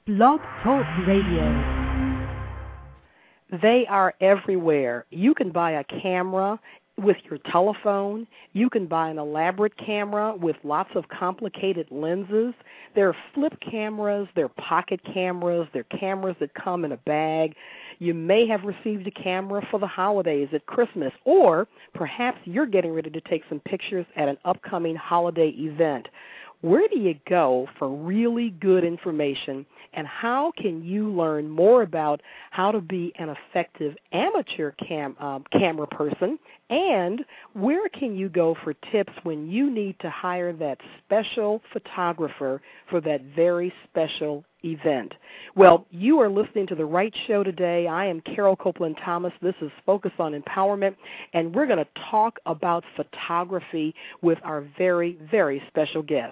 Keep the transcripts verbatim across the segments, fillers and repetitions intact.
Blog Talk Radio. They are everywhere. You can buy a camera with your telephone. You can buy an elaborate camera with lots of complicated lenses. There are flip cameras, there are pocket cameras, there are cameras that come in a bag. You may have received a camera for the holidays at Christmas, or perhaps you're getting ready to take some pictures at an upcoming holiday event. Where do you go for really good information, and how can you learn more about how to be an effective amateur cam, um, camera person, and where can you go for tips when you need to hire that special photographer for that very special event? Well, you are listening to the right show today. I am Carol Copeland Thomas. This is Focus on Empowerment, and we're going to talk about photography with our very, very special guest.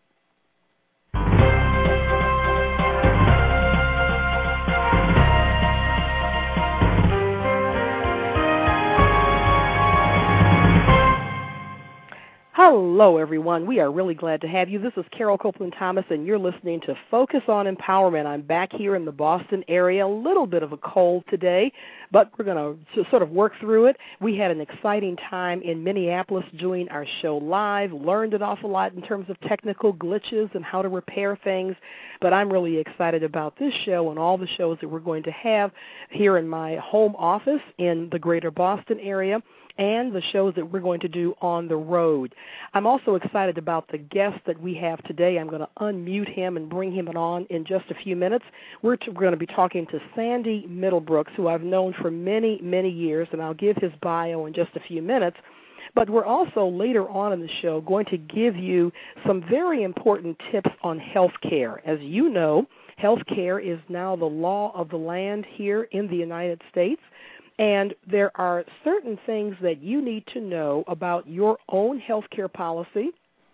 Hello, everyone. We are really glad to have you. This is Carol Copeland Thomas, and you're listening to Focus on Empowerment. I'm back here in the Boston area, a little bit of a cold today, but we're going to sort of work through it. We had an exciting time in Minneapolis doing our show live, learned an awful lot in terms of technical glitches and how to repair things, but I'm really excited about this show and all the shows that we're going to have here in my home office in the greater Boston area, and the shows that we're going to do on the road. I'm also excited about the guest that we have today. I'm going to unmute him and bring him on in just a few minutes. We're, t- we're going to be talking to Sandy Middlebrooks, who I've known for many, many years, and I'll give his bio in just a few minutes. But we're also later on in the show going to give you some very important tips on health care. As you know, health care is now the law of the land here in the United States. And there are certain things that you need to know about your own health care policy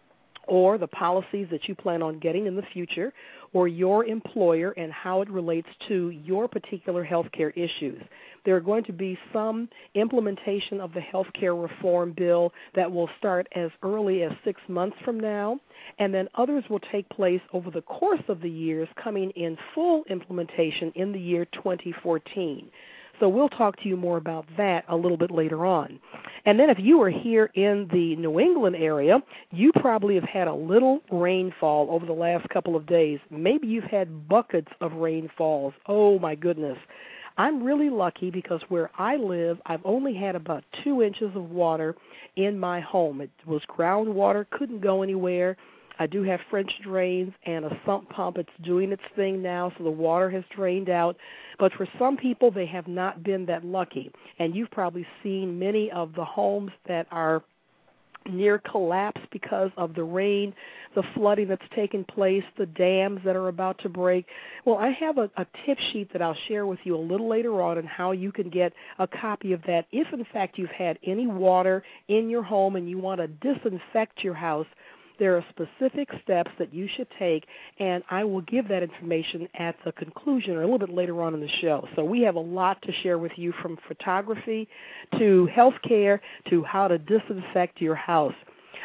or the policies that you plan on getting in the future, or your employer and how it relates to your particular health care issues. There are going to be some implementation of the health care reform bill that will start as early as six months from now, and then others will take place over the course of the years, coming in full implementation in the year twenty fourteen. So we'll talk to you more about that a little bit later on. And then if you are here in the New England area, you probably have had a little rainfall over the last couple of days. Maybe you've had buckets of rainfalls. Oh, my goodness. I'm really lucky because where I live, I've only had about two inches of water in my home. It was groundwater, couldn't go anywhere. I do have French drains and a sump pump. It's doing its thing now, so the water has drained out. But for some people, they have not been that lucky. And you've probably seen many of the homes that are near collapse because of the rain, the flooding that's taken place, the dams that are about to break. Well, I have a, a tip sheet that I'll share with you a little later on on how you can get a copy of that if, in fact, you've had any water in your home and you want to disinfect your house. There are specific steps that you should take, and I will give that information at the conclusion or a little bit later on in the show. So we have a lot to share with you, from photography to health care to how to disinfect your house.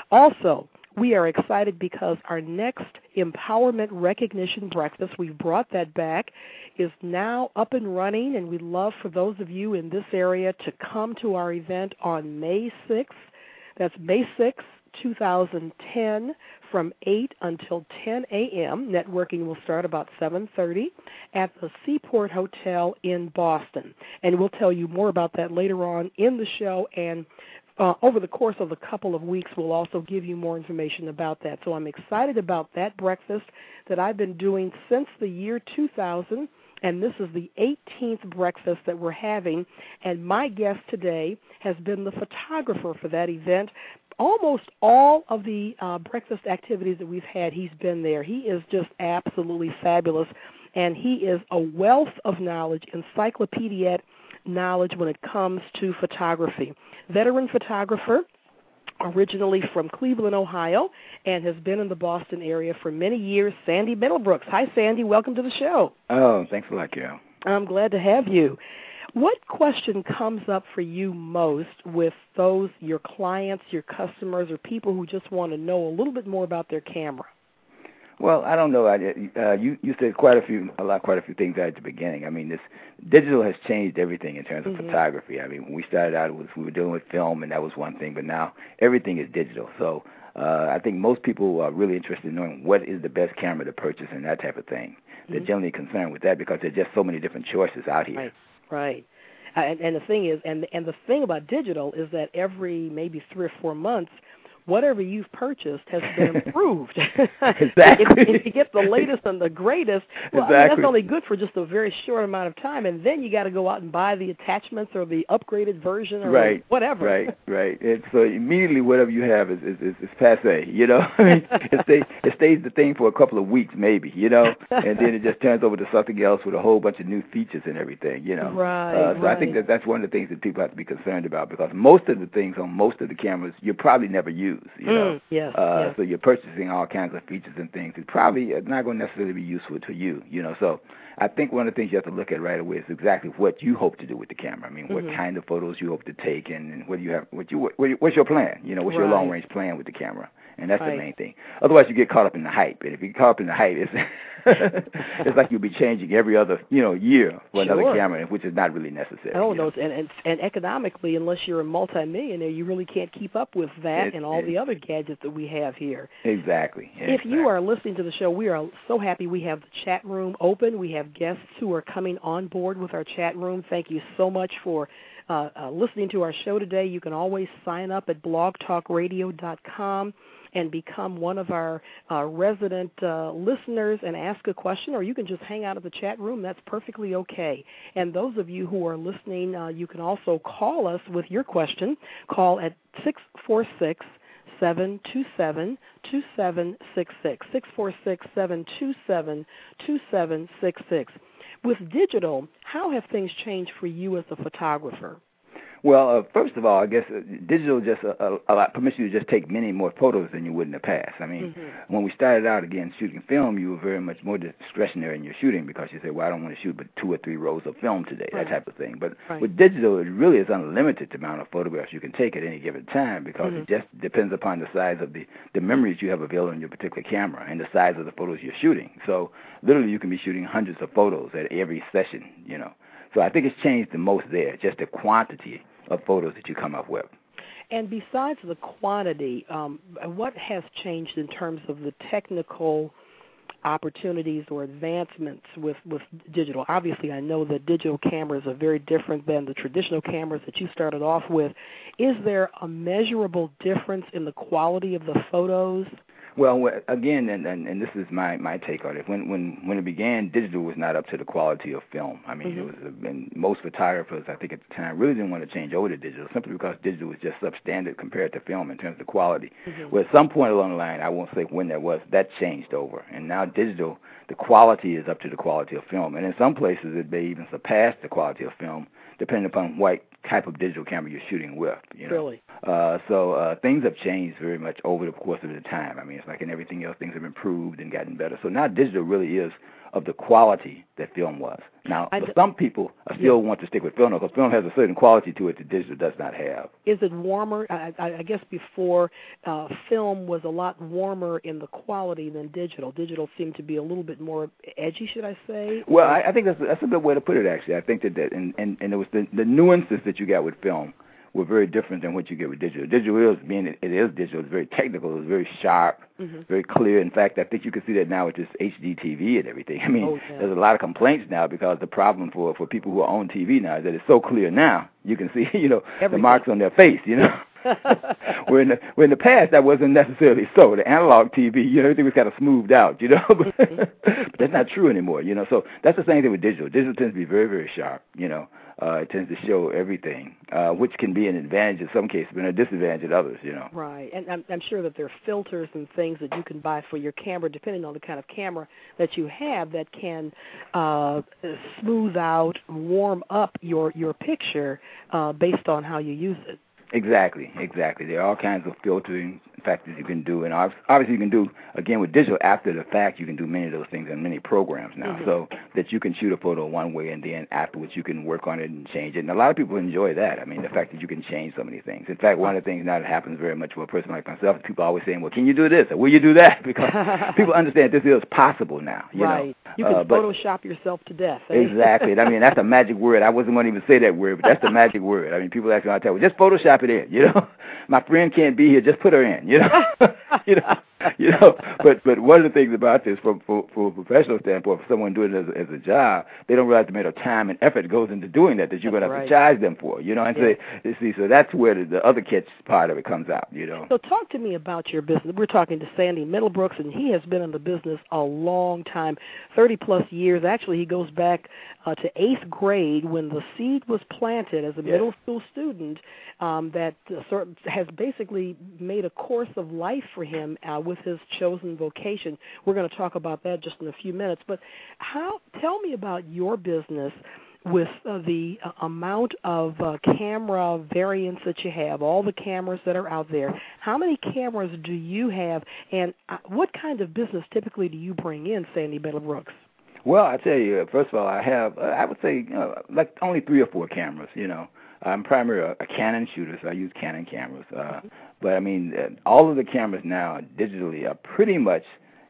Also, we are excited because our next Empowerment Recognition Breakfast, we've brought that back, is now up and running, and we'd love for those of you in this area to come to our event on May sixth. That's May sixth. two thousand ten, from eight until ten a.m. Networking will start about seven thirty at the Seaport Hotel in Boston. And we'll tell you more about that later on in the show. And uh, over the course of a couple of weeks, we'll also give you more information about that. So I'm excited about that breakfast that I've been doing since the year two thousand. And this is the eighteenth breakfast that we're having. And my guest today has been the photographer for that event. Almost all of the uh, breakfast activities that we've had, he's been there. He is just absolutely fabulous, and he is a wealth of knowledge, encyclopedic knowledge when it comes to photography. Veteran photographer, originally from Cleveland, Ohio, and has been in the Boston area for many years, Sandy Middlebrooks. Hi, Sandy. Welcome to the show. Oh, thanks a lot, Carol. I'm glad to have you. What question comes up for you most with those, your clients, your customers, or people who just want to know a little bit more about their camera? Well, I don't know. I, uh, you you said quite a few, a lot, quite a few things right at the beginning. I mean, this digital has changed everything in terms of mm-hmm. photography. I mean, when we started out, it was, we were dealing with film, and that was one thing. But now everything is digital. So uh, I think most people are really interested in knowing what is the best camera to purchase and that type of thing. Mm-hmm. They're generally concerned with that because there's just so many different choices out here. Right. Right. Uh, and, and the thing is, and and the thing about digital is that every maybe three or four months, whatever you've purchased has been improved. Exactly. if, if you get the latest and the greatest, well, exactly. I mean, that's only good for just a very short amount of time, and then you got to go out and buy the attachments or the upgraded version or right. whatever. Right, right. And so immediately whatever you have is is, is, is passe, you know. it, stays, it stays the thing for a couple of weeks maybe, you know, and then it just turns over to something else with a whole bunch of new features and everything, you know. Right, uh, so right. I think that that's one of the things that people have to be concerned about because most of the things on most of the cameras you probably never use. You know, mm, yes, uh, yes. So you're purchasing all kinds of features and things. It's probably not going to necessarily be useful to you. You know, so I think one of the things you have to look at right away is exactly what you hope to do with the camera. I mean, what mm-hmm. kind of photos you hope to take, and, and what do you have? What you what, what's your plan? You know, what's right. your long range plan with the camera? And that's right. the main thing. Otherwise, you get caught up in the hype. And if you get caught up in the hype, it's it's like you'll be changing every other you know year for sure. another camera, which is not really necessary. Oh no, and, and and economically, unless you're a multimillionaire, you really can't keep up with that it, and all it, the other gadgets that we have here. Exactly. If exactly. you are listening to the show, we are so happy we have the chat room open. We have guests who are coming on board with our chat room. Thank you so much for uh, uh, listening to our show today. You can always sign up at blog talk radio dot com and become one of our uh, resident uh, listeners and ask a question, or you can just hang out at the chat room. That's perfectly okay. And those of you who are listening, uh, you can also call us with your question. Call at six four six, seven two seven, two seven six six, six four six, seven two seven, two seven six six. With digital, how have things changed for you as a photographer? Well, uh, first of all, I guess uh, digital just uh, allow permits you to just take many more photos than you would in the past. I mean, mm-hmm. when we started out again shooting film, you were very much more discretionary in your shooting because you said, well, I don't want to shoot but two or three rolls of film today, right. that type of thing. But right. with digital, it really is unlimited the amount of photographs you can take at any given time because mm-hmm. it just depends upon the size of the, the memories you have available in your particular camera and the size of the photos you're shooting. So literally you can be shooting hundreds of photos at every session, you know. So I think it's changed the most there, just the quantity of photos that you come up with. And besides the quantity, um, what has changed in terms of the technical opportunities or advancements with, with digital? Obviously, I know that digital cameras are very different than the traditional cameras that you started off with. Is there a measurable difference in the quality of the photos? Well, again, and, and, and this is my, my take on it. When when when it began, digital was not up to the quality of film. I mean, mm-hmm. it was, and most photographers, I think at the time, really didn't want to change over to digital simply because digital was just substandard compared to film in terms of quality. Mm-hmm. Well, at some point along the line, I won't say when that was, that changed over, and now digital, the quality is up to the quality of film, and in some places it may even surpass the quality of film, depending upon what type of digital camera you're shooting with. You know? Really? Uh, so uh, things have changed very much over the course of the time. I mean, it's like in everything else, things have improved and gotten better. So now digital really is of the quality that film was. Now, I for d- some people uh, still yeah. want to stick with film because film has a certain quality to it that digital does not have. Is it warmer? I, I guess before uh, film was a lot warmer in the quality than digital. Digital seemed to be a little bit more edgy, should I say? Well, I, I think that's that's a good way to put it. Actually, I think that, that and, and and it was the, the nuances that you got with film were very different than what you get with digital. Digital is, being it, it is digital, it's very technical, it's very sharp, mm-hmm. very clear. In fact, I think you can see that now with this H D T V and everything. I mean, oh, yeah. there's a lot of complaints now because the problem for, for people who are on T V now is that it's so clear now, you can see, you know, everything. The marks on their face, you know. where, in the, where in the past that wasn't necessarily so. The analog T V, you know, everything was kind of smoothed out, you know. but that's not true anymore, you know. So that's the same thing with digital. Digital tends to be very, very sharp, you know. Uh, it tends to show everything, uh, which can be an advantage in some cases, but a disadvantage in others, you know. Right, and I'm, I'm sure that there are filters and things that you can buy for your camera, depending on the kind of camera that you have, that can uh, smooth out, warm up your, your picture uh, based on how you use it. Exactly, exactly. There are all kinds of filtering factors you can do, and obviously you can do, again, with digital after the fact, you can do many of those things in many programs now. Mm-hmm. So that you can shoot a photo one way and then afterwards you can work on it and change it. And a lot of people enjoy that. I mean, the fact that you can change so many things. In fact, one of the things now that happens very much for a person like myself, people are always saying, well, can you do this or will you do that? Because people understand this is possible now. You right. know? You can uh, Photoshop yourself to death. Eh? Exactly. I mean, that's a magic word. I wasn't going to even say that word, but that's the magic word. I mean, people ask me all the time, well, just Photoshop it in. You know, my friend can't be here. Just put her in. You know, you know. You know, but but one of the things about this, from for, for a professional standpoint, for someone doing it as, as a job, they don't realize the amount of time and effort goes into doing that that you're going to have right. to charge them for. You know, and yeah. so see, so that's where the, the other catch part of it comes out. You know. So talk to me about your business. We're talking to Sandy Middlebrooks, and he has been in the business a long time, thirty plus years. Actually, he goes back uh, to eighth grade when the seed was planted as a yes. middle school student. Um, that uh, sort of has basically made a course of life for him uh, with his chosen vocation. We're going to talk about that just in a few minutes. But how? Tell me about your business with uh, the uh, amount of uh, camera variants that you have, all the cameras that are out there. How many cameras do you have, and uh, what kind of business typically do you bring in, Sandy Middlebrooks? Well, I tell you, first of all, I have, uh, I would say, you know, like only three or four cameras, you know. I'm primarily a, a Canon shooter, so I use Canon cameras. Uh, mm-hmm. But, I mean, uh, all of the cameras now digitally are pretty much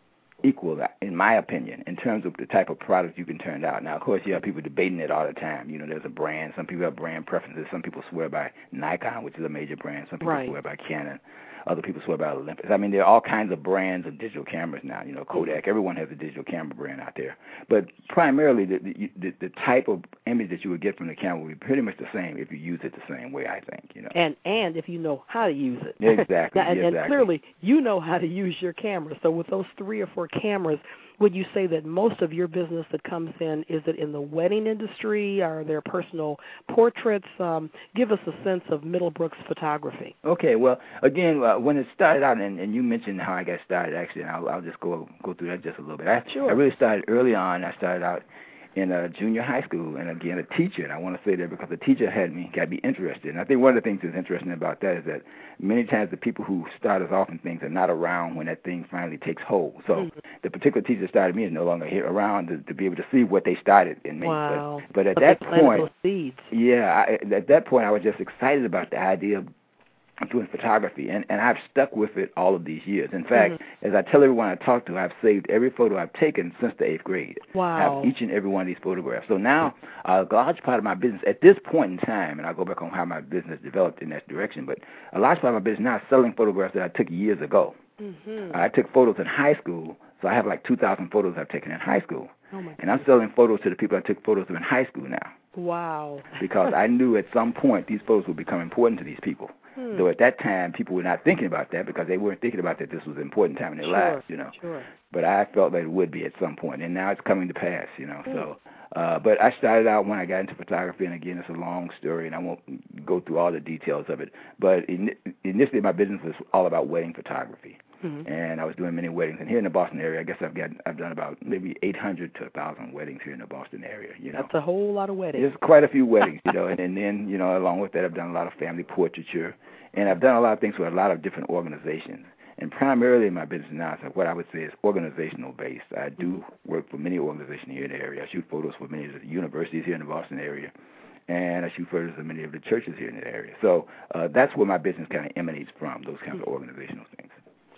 equal, in my opinion, in terms of the type of product you can turn out. Now, of course, you have people debating it all the time. You know, there's a brand. Some people have brand preferences. Some people swear by Nikon, which is a major brand. Some people right. swear by Canon. Other people swear by Olympus. I mean, there are all kinds of brands of digital cameras now. You know, Kodak. Everyone has a digital camera brand out there. But primarily, the the, the type of image that you would get from the camera would be pretty much the same if you use it the same way, I think. You know. And and if you know how to use it. Exactly. now, and, exactly. and clearly, you know how to use your camera. So with those three or four cameras, would you say that most of your business that comes in, is it in the wedding industry? Are there personal portraits? Um, give us a sense of Middlebrooks photography. Okay, well, again, uh, when it started out, and, and you mentioned how I got started, actually, and I'll, I'll just go go through that just a little bit. I, sure. I really started early on. I started out in a junior high school, and again, a teacher, and I want to say that because the teacher had me, got me interested. And I think one of the things that's interesting about that is that many times the people who start us off in things are not around when that thing finally takes hold. So mm-hmm. the particular teacher that started me is no longer here around to, to be able to see what they started in me. Wow. But, but at but that point, seeds. yeah, I, at that point I was just excited about the idea of doing photography, and, and I've stuck with it all of these years. In fact, mm-hmm. as I tell everyone I talk to, I've saved every photo I've taken since the eighth grade. Wow. I have each and every one of these photographs. So now a large part of my business at this point in time, and I'll go back on how my business developed in that direction, but a large part of my business now is selling photographs that I took years ago. Mm-hmm. I took photos in high school, so I have like two thousand photos I've taken in high school. Oh my and I'm selling photos to the people I took photos of in high school now. Wow. Because I knew at some point these photos would become important to these people. Hmm. Though at that time, people were not thinking about that because they weren't thinking about that this was an important time in their sure, lives, you know. Sure. But I felt that it would be at some point, and now it's coming to pass, you know. Hmm. So, uh, but I started out when I got into photography, and again, it's a long story, and I won't go through all the details of it. But in, initially, my business was all about wedding photography. Mm-hmm. And I was doing many weddings, and here in the Boston area, I guess I've got I've done about maybe eight hundred to a thousand weddings here in the Boston area. You know, that's a whole lot of weddings. There's quite a few weddings, you know, and, and then you know, along with that, I've done a lot of family portraiture, and I've done a lot of things with a lot of different organizations. And primarily, my business now is what I would say is organizational based. I do work for many organizations here in the area. I shoot photos for many of the universities here in the Boston area, and I shoot photos of many of the churches here in the area. So uh, that's where my business kind of emanates from, those kinds of organizational things.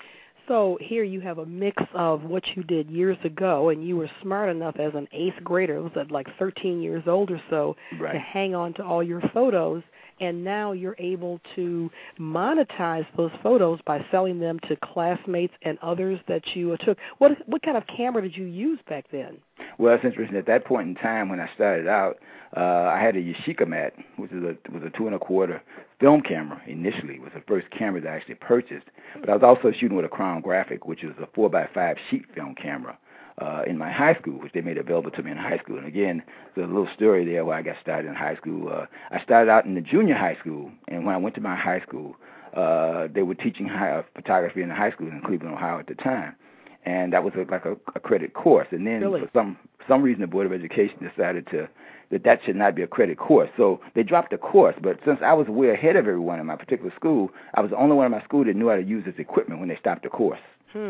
So here you have a mix of what you did years ago, and you were smart enough as an eighth grader, it was at like thirteen years old or so, right. to hang on to all your photos, and now you're able to monetize those photos by selling them to classmates and others that you took. What what kind of camera did you use back then? Well, it's interesting. At that point in time when I started out, uh, I had a Yashica Mat, which is a, was a two and a quarter film camera initially. It was the first camera that I actually purchased. But I was also shooting with a Crown Graphic, which is a four by five sheet film camera uh, in my high school, which they made available to me in high school. And again, there's a little story there where I got started in high school. Uh, I started out in the junior high school, and when I went to my high school, uh, they were teaching high, uh, photography in the high school in Cleveland, Ohio at the time. And that was a, like a, a credit course. And then really? for some some reason, the Board of Education decided to that that should not be a credit course. So they dropped the course. But since I was way ahead of everyone in my particular school, I was the only one in my school that knew how to use this equipment when they stopped the course. Hmm.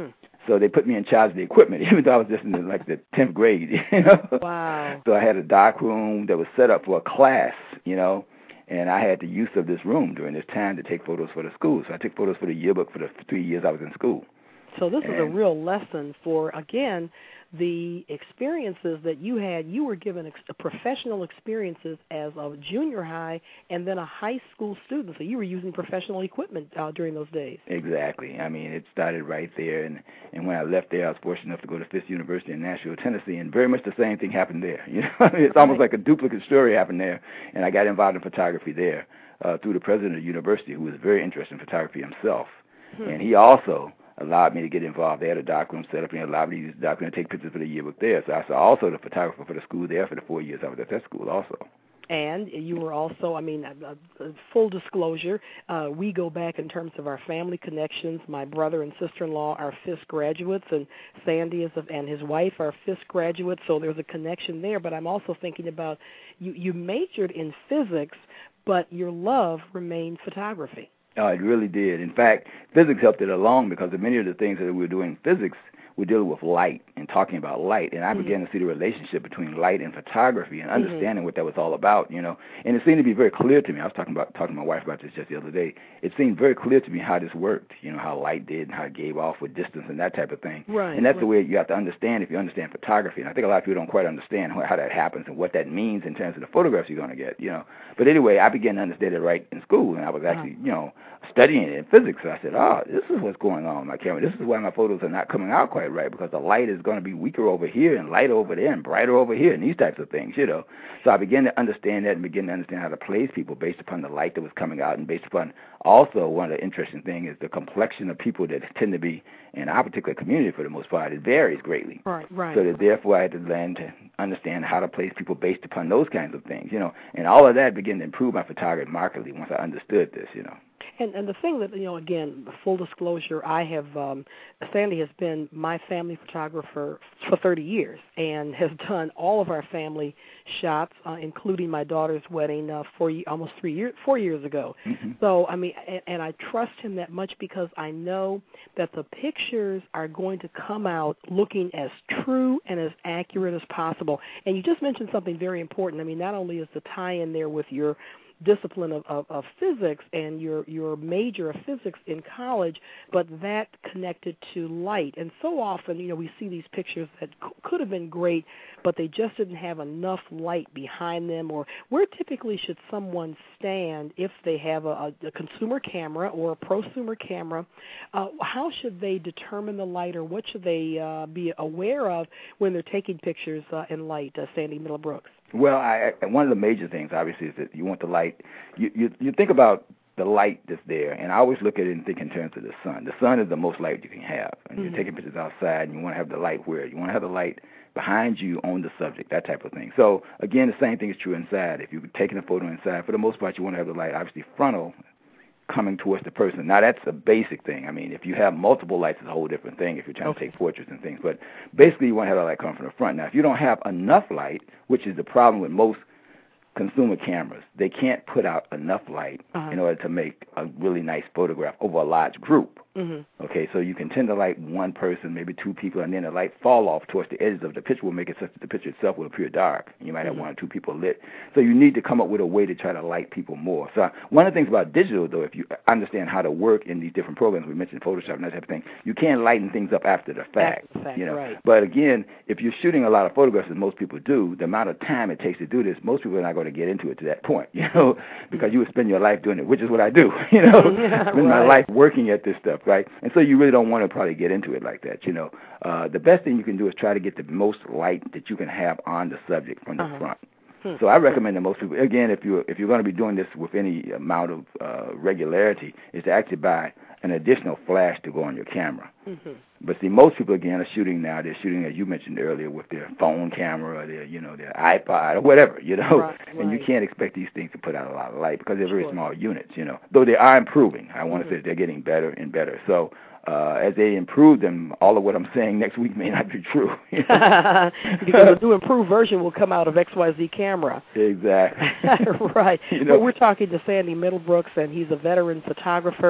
So they put me in charge of the equipment, even though I was just in the, like the tenth grade, you know. Wow. So I had a dark room that was set up for a class, you know, and I had the use of this room during this time to take photos for the school. So I took photos for the yearbook for the three years I was in school. So this and, is a real lesson for, again, the experiences that you had. You were given ex- professional experiences as a junior high and then a high school student. So you were using professional equipment uh, during those days. Exactly. I mean, it started right there. And, and when I left there, I was fortunate enough to go to Fisk University in Nashville, Tennessee, and very much the same thing happened there. You know, it's almost like a duplicate story happened there. And I got involved in photography there uh, through the president of the university, who was very interested in photography himself. Hmm. And he also allowed me to get involved. They had a darkroom set up, and allowed me to use the darkroom and take pictures for the yearbook there. So I was also the photographer for the school there for the four years I was at that school also. And you were also, I mean, uh, uh, full disclosure, uh, we go back in terms of our family connections. My brother and sister-in-law are Fisk graduates, and Sandy is a, and his wife are Fisk graduates, so there's a connection there. But I'm also thinking about you, you majored in physics, but your love remained photography. Oh, it really did. In fact, physics helped it along because of many of the things that we were doing in physics, we're dealing with light and talking about light. And I mm-hmm. began to see the relationship between light and photography and understanding mm-hmm. what that was all about, you know. And it seemed to be very clear to me. I was talking about talking to my wife about this just the other day. It seemed very clear to me how this worked, you know, how light did and how it gave off with distance and that type of thing. Right. And that's right. the way you have to understand if you understand photography. And I think a lot of people don't quite understand how, how that happens and what that means in terms of the photographs you're going to get, you know. But anyway, I began to understand it right in school, and I was actually, uh-huh. you know, studying it in physics. So I said, oh, this is what's going on with my camera. This is why my photos are not coming out quite right, because the light is going to be weaker over here and lighter over there and brighter over here and these types of things, you know. So I began to understand that and began to understand how to place people based upon the light that was coming out, and based upon also one of the interesting things is the complexion of people that tend to be in our particular community for the most part. It varies greatly. Right, right. So that therefore I had to learn to understand how to place people based upon those kinds of things, you know. And all of that began to improve my photography markedly once I understood this, you know. And and the thing that, you know, again, full disclosure, I have, um, Sandy has been my family photographer for thirty years and has done all of our family shots, uh, including my daughter's wedding uh, four, almost three years, four years ago. Mm-hmm. So, I mean, and, and I trust him that much because I know that the pictures are going to come out looking as true and as accurate as possible. And you just mentioned something very important. I mean, not only is the tie-in there with your discipline of, of, of physics and your, your major of physics in college, but that connected to light. And so often, you know, we see these pictures that c- could have been great, but they just didn't have enough light behind them. Or where typically should someone stand if they have a, a consumer camera or a prosumer camera? Uh, how should they determine the light, or what should they uh, be aware of when they're taking pictures uh, in light, uh, Sandy Miller-Brooks? Well, I, one of the major things, obviously, is that you want the light. You, you you think about the light that's there, and I always look at it and think in terms of the sun. The sun is the most light you can have, and mm-hmm. you're taking pictures outside, and you want to have the light where you want to have the light behind you on the subject, that type of thing. So again, the same thing is true inside. If you're taking a photo inside, for the most part, you want to have the light obviously frontal, coming towards the person. Now, that's a basic thing. I mean, if you have multiple lights, it's a whole different thing if you're trying okay. to take portraits and things. But basically, you want to have that light come from the front. Now, if you don't have enough light, which is the problem with most consumer cameras, they can't put out enough light uh-huh. in order to make a really nice photograph over a large group. Mm-hmm. Okay, so you can tend to light one person, maybe two people, and then the light fall off towards the edges of the picture will make it such that the picture itself will appear dark. You might have mm-hmm. one or two people lit. So you need to come up with a way to try to light people more. So one of the things about digital, though, if you understand how to work in these different programs, we mentioned Photoshop and that type of thing, you can lighten things up after the fact. After the fact, you know? Right. But again, if you're shooting a lot of photographs, as most people do, the amount of time it takes to do this, most people are not going to get into it to that point, you know, because you would spend your life doing it, which is what I do, you know, yeah, spend right. my life working at this stuff, right? And so you really don't want to probably get into it like that, you know. Uh, the best thing you can do is try to get the most light that you can have on the subject from the uh-huh. front. Hmm. So I recommend that most people, again, if you're, if you're going to be doing this with any amount of uh, regularity, is to actually buy an additional flash to go on your camera. Mm-hmm. But see, most people, again, are shooting now. They're shooting, as you mentioned earlier, with their phone camera or their, you know, their iPod or whatever, you know. Right, and right. you can't expect these things to put out a lot of light because they're very sure. small units, you know. Though they are improving. I want mm-hmm. to say they're getting better and better. So uh, as they improve them, all of what I'm saying next week may not be true. You know? Because a new improved version will come out of X Y Z camera. Exactly. Right. You know? Well, we're talking to Sandy Middlebrooks, and he's a veteran photographer.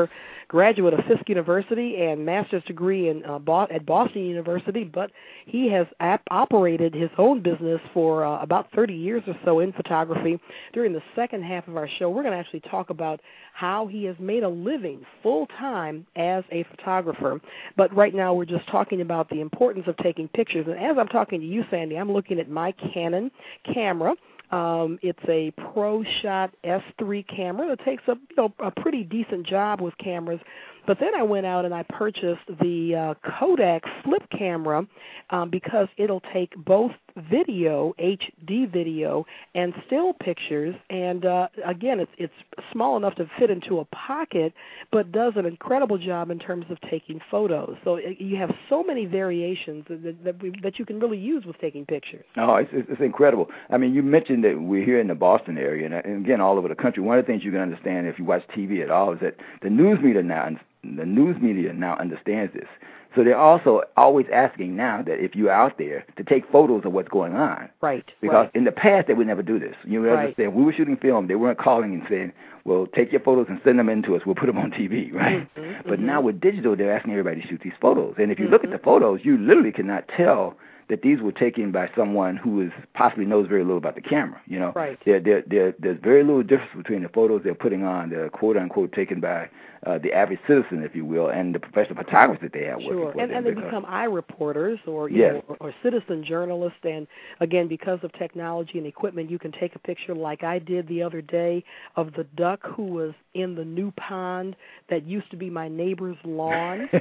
graduate of Fisk University and master's degree in uh, Bo- at Boston University, but he has ap- operated his own business for uh, about thirty years or so in photography. During the second half of our show, we're going to actually talk about how he has made a living full-time as a photographer. But right now we're just talking about the importance of taking pictures. And as I'm talking to you, Sandy, I'm looking at my Canon camera. Um, it's a ProShot S three camera that takes a, you know, a pretty decent job with cameras. But then I went out and I purchased the uh, Kodak flip camera um, because it'll take both video, H D video, and still pictures. And uh, again, it's it's small enough to fit into a pocket, but does an incredible job in terms of taking photos. So it, you have so many variations that that, we, that you can really use with taking pictures. Oh, it's, it's incredible. I mean, you mentioned that we're here in the Boston area, and, and again, all over the country. One of the things you can understand if you watch T V at all is that the news media now, the news media now understands this. So they're also always asking now that if you're out there to take photos of what's going on. Right. Because right. in the past they would never do this. You would right. understand. We were shooting film. They weren't calling and saying, well, take your photos and send them in to us. We'll put them on T V, right? Mm-hmm, but mm-hmm. now with digital, they're asking everybody to shoot these photos. And if you mm-hmm. look at the photos, you literally cannot tell that these were taken by someone who is possibly knows very little about the camera. You know, right. They're, they're, they're, there's very little difference between the photos they're putting on, the quote unquote taken by uh, the average citizen, if you will, and the professional photographers that they have sure. working for and, them. And they become eye reporters or you yes. know, or, or citizen journalists. And again, because of technology and equipment, you can take a picture like I did the other day of the duck who was in the new pond that used to be my neighbor's lawn.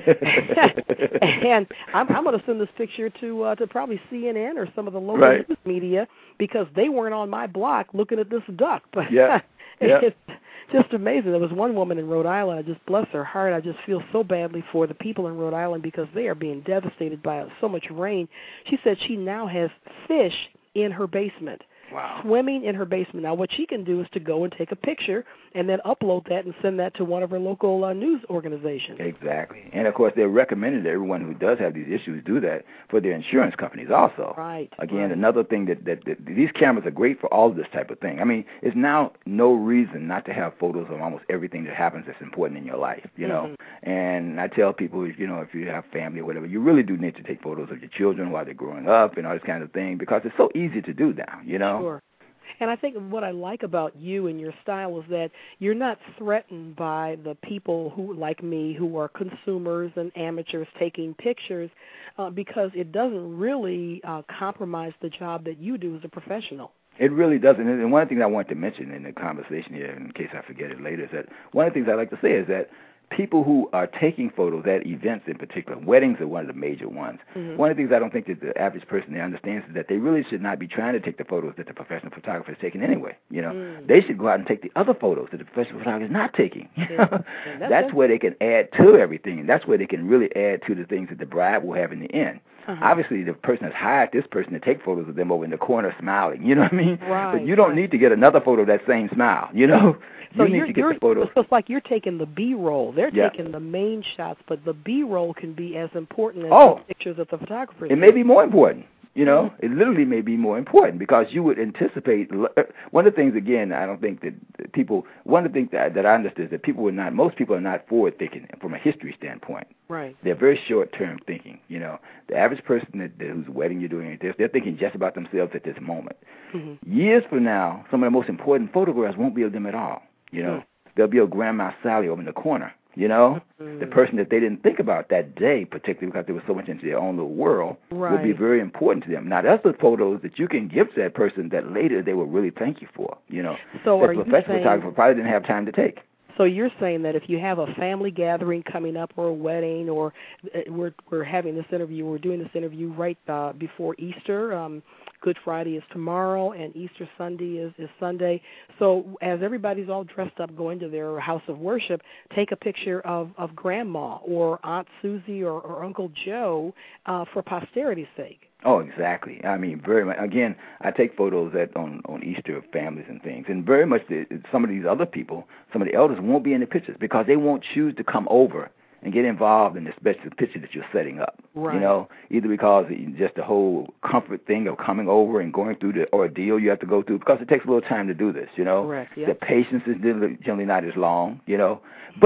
And I'm, I'm going to send this picture to uh, to probably C N N or some of the local right. news media because they weren't on my block looking at this duck. But yeah. yeah. it's just amazing. There was one woman in Rhode Island, I just bless her heart, I just feel so badly for the people in Rhode Island because they are being devastated by so much rain. She said she now has fish in her basement. Wow. Swimming in her basement. Now, what she can do is to go and take a picture and then upload that and send that to one of her local uh, news organizations. Exactly. And, of course, they're recommended that everyone who does have these issues do that for their insurance companies also. Right. Again, right. another thing that, that, that these cameras are great for all of this type of thing. I mean, it's now no reason not to have photos of almost everything that happens that's important in your life, you know. Mm-hmm. And I tell people, you know, if you have family or whatever, you really do need to take photos of your children while they're growing up and all this kind of thing because it's so easy to do now, you know. Sure. And I think what I like about you and your style is that you're not threatened by the people who, like me, who are consumers and amateurs taking pictures uh, because it doesn't really uh, compromise the job that you do as a professional. It really doesn't. And one of the things I want to mention in the conversation here, in case I forget it later, is that one of the things I like to say is that people who are taking photos at events in particular, weddings are one of the major ones. Mm-hmm. One of the things I don't think that the average person there understands is that they really should not be trying to take the photos that the professional photographer is taking anyway. You know, mm. They should go out and take the other photos that the professional photographer is not taking. You know? Yeah. Yeah, that's, that's where they can add to everything, and that's where they can really add to the things that the bride will have in the end. Uh-huh. Obviously, the person has hired this person to take photos of them over in the corner smiling. You know what I mean? Right, but you don't right. need to get another photo of that same smile. You know, so you need to get the photos. So it's like you're taking the B-roll. They're yeah. taking the main shots, but the B-roll can be as important as oh, the pictures that the photographer is. It may be more important. You know, mm-hmm. It literally may be more important because you would anticipate. One of the things, again, I don't think that people. One of the things that, that I understood is that people are not. Most people are not forward thinking from a history standpoint. Right. They're very short term thinking. You know, the average person that, that whose wedding you're doing, they're, they're thinking just about themselves at this moment. Mm-hmm. Years from now, some of the most important photographs won't be of them at all. You know, mm-hmm. They'll be of Grandma Sally over in the corner. You know, mm-hmm. the person that they didn't think about that day, particularly because they were so much into their own little world, right. will be very important to them. Now, that's the photos that you can give to that person that later they will really thank you for. You know, so that professional saying, photographer probably didn't have time to take. So you're saying that if you have a family gathering coming up or a wedding, or we're we're having this interview, we're doing this interview right uh, before Easter. Um, Good Friday is tomorrow, and Easter Sunday is, is Sunday. So as everybody's all dressed up going to their house of worship, take a picture of, of Grandma or Aunt Susie or, or Uncle Joe uh, for posterity's sake. Oh, exactly. I mean, very much. Again, I take photos at on, on Easter of families and things, and very much the, some of these other people, some of the elders won't be in the pictures because they won't choose to come over and get involved in the special picture that you're setting up. Right. You know, either because just the whole comfort thing of coming over and going through the ordeal you have to go through, because it takes a little time to do this, you know. Correct, yep. The patience is generally not as long, you know. But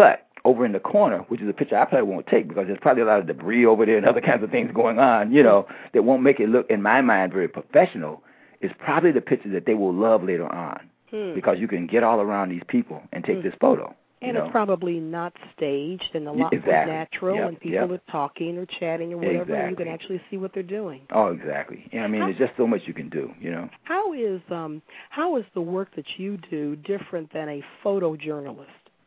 over in the corner, which is a picture I probably won't take because there's probably a lot of debris over there and other kinds of things going on, you know, that won't make it look, in my mind, very professional, is probably the picture that they will love later on hmm. because you can get all around these people and take hmm. this photo. And you it's know? probably not staged and a lot exactly. more natural, yep. and people yep. are talking or chatting or whatever, exactly. and you can actually see what they're doing. Oh, exactly. Yeah, I mean, how, there's just so much you can do, you know. How is um how is the work that you do different than a photojournalist?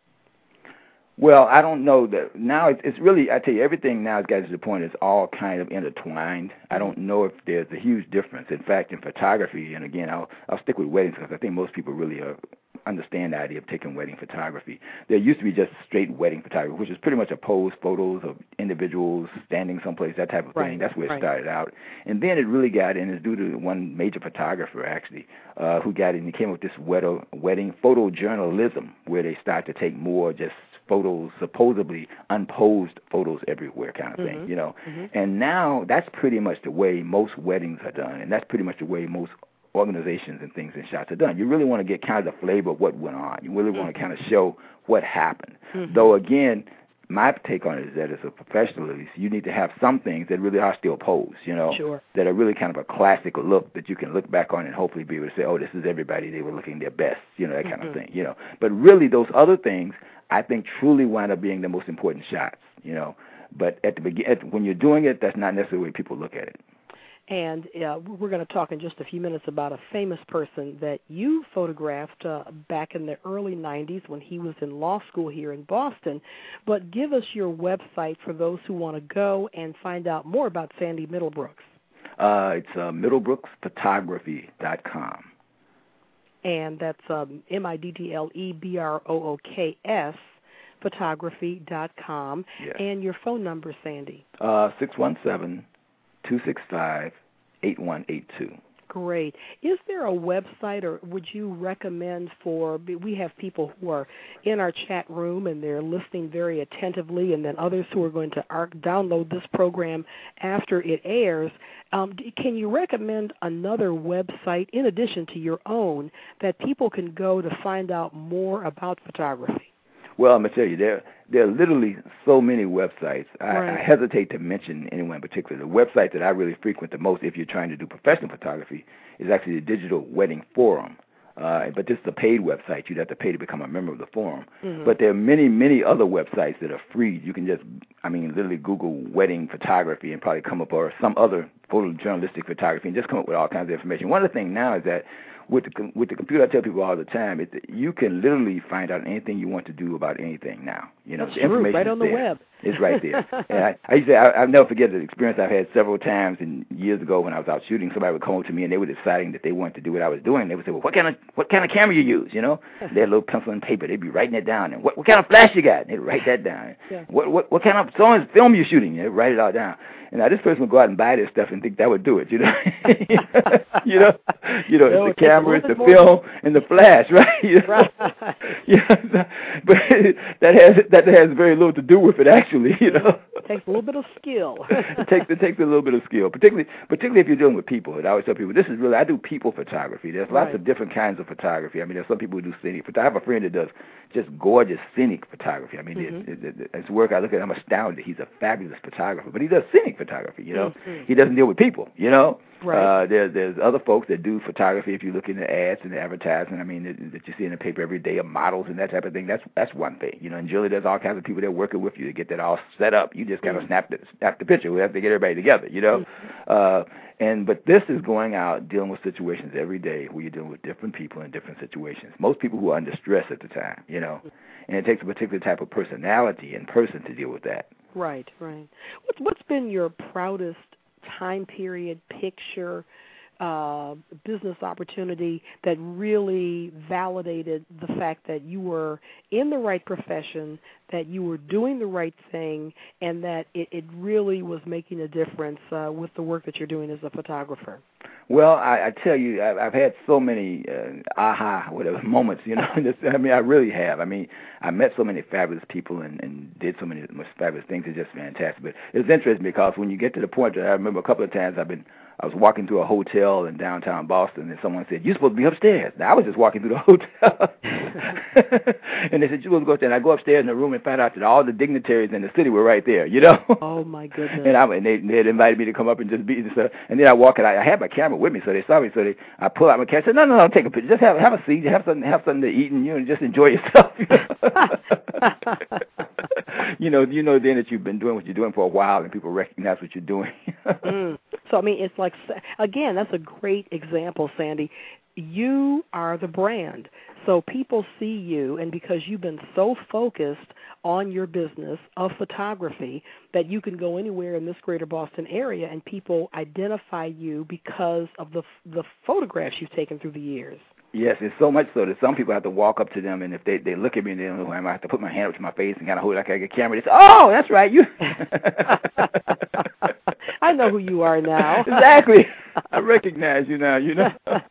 Well, I don't know that now. It's, it's really, I tell you, everything now has got to the point it's all kind of intertwined. I don't know if there's a huge difference. In fact, in photography, and again, I'll I'll stick with weddings because I think most people really are, understand the idea of taking wedding photography. There used to be just straight wedding photography, which is pretty much a pose photos of individuals standing someplace, that type of right. thing. That's where it right. started out. And then it really got in, is due to one major photographer, actually, uh, who got in and came up with this wedding photojournalism, where they start to take more just photos, supposedly unposed photos everywhere kind of thing, mm-hmm. you know. Mm-hmm. And now that's pretty much the way most weddings are done, and that's pretty much the way most organizations and things and shots are done. You really want to get kind of the flavor of what went on. You really mm-hmm. want to kind of show what happened. Mm-hmm. Though, again, my take on it is that as a professional, at least, you need to have some things that really are still posed, you know, sure. that are really kind of a classical look that you can look back on and hopefully be able to say, oh, this is everybody. They were looking their best, you know, that kind mm-hmm. of thing, you know. But really, those other things, I think, truly wind up being the most important shots, you know. But at the begin, when you're doing it, that's not necessarily the way people look at it. And uh, we're going to talk in just a few minutes about a famous person that you photographed uh, back in the early nineties when he was in law school here in Boston. But give us your website for those who want to go and find out more about Sandy Middlebrooks. Uh, it's uh, middlebrooks photography dot com. And that's um, M I D D L E B R O O K S, photography dot com. Yes. And your phone number, Sandy? Uh, six one seven, two six five, eight one eight two. Great. Is there a website, or would you recommend for, we have people who are in our chat room and they're listening very attentively, and then others who are going to download this program after it airs. Um, can you recommend another website in addition to your own that people can go to find out more about photography? Well, I'm going to tell you, there, there are literally so many websites. I, right. I hesitate to mention anyone in particular. The website that I really frequent the most, if you're trying to do professional photography, is actually the Digital Wedding Forum. Uh, but this is a paid website. You'd have to pay to become a member of the forum. Mm-hmm. But there are many, many other websites that are free. You can just, I mean, literally Google wedding photography and probably come up, or some other photojournalistic photography, and just come up with all kinds of information. One of the things now is that With the, with the computer, I tell people all the time, it, you can literally find out anything you want to do about anything now. You know, That's the information true, right is on the there. web. It's right there. And I, I used to, I, I'll never forget the experience I've had several times and years ago when I was out shooting. Somebody would come up to me and they were deciding that they wanted to do what I was doing. They would say, "Well, what kind of what kind of camera you use?" You know, they had a little pencil and paper. They'd be writing it down. And what what kind of flash you got? And they'd write that down. Yeah. What what what kind of song, film you shooting? They'd write it all down. And now this person would go out and buy this stuff and think that would do it. You know, you know, you know, no, it's the camera, it's the film, and the flash, right? You know? Right. Yeah, but that has that has very little to do with it, actually. You know, it takes a little bit of skill. it takes it takes a little bit of skill, particularly particularly if you're dealing with people. And I always tell people, this is really, I do people photography. There's lots right. of different kinds of photography. I mean, there's some people who do scenic photography. I have a friend that does just gorgeous scenic photography. I mean, mm-hmm. it, it, it, his work, I look at, I'm astounded. He's a fabulous photographer, but he does scenic photography. You know, mm-hmm. he doesn't deal with people. You know. Right. Uh, there's there's other folks that do photography. If you look in the ads and the advertising, I mean, that, that you see in the paper every day of models and that type of thing. That's that's one thing, you know. And Julie, there's all kinds of people that are working with you to get that all set up. You just kind of mm-hmm. snap the snap the picture. We have to get everybody together, you know. Mm-hmm. Uh, and but this is going out dealing with situations every day where you're dealing with different people in different situations. Most people who are under stress at the time, you know, and it takes a particular type of personality and person to deal with that. Right, right. What's what's been your proudest time period, picture, uh, business opportunity that really validated the fact that you were in the right profession, that you were doing the right thing, and that it, it really was making a difference uh, with the work that you're doing as a photographer? Well, I, I tell you, I've, I've had so many uh, aha, whatever moments, you know. I mean, I really have. I mean, I met so many fabulous people and, and did so many fabulous things. It's just fantastic. But it's interesting because when you get to the point that I remember a couple of times I've been I was walking through a hotel in downtown Boston, and someone said, "You're supposed to be upstairs." Now, I was just walking through the hotel. And they said, "You're supposed to go upstairs." And I go upstairs in the room and find out that all the dignitaries in the city were right there, you know? Oh, my goodness. And, I, and they, they had invited me to come up and just be and stuff. And then I walk, and I, I had my camera with me, so they saw me. So they, I pull out my camera. I said, no, no, no, take a picture. Just have have a seat. Have something, have something to eat, and, you know, just enjoy yourself. You know? you know, you know then that you've been doing what you're doing for a while, and people recognize what you're doing. mm. So, I mean, it's like, again, that's a great example, Sandy. You are the brand. So people see you, and because you've been so focused on your business of photography that you can go anywhere in this greater Boston area and people identify you because of the the photographs you've taken through the years. Yes, it's so much so that some people have to walk up to them, and if they, they look at me and they don't know who I am, I have to put my hand up to my face and kind of hold it like a camera. They say, "Oh, that's right, you." I know who you are now. Exactly. I recognize you now, you know.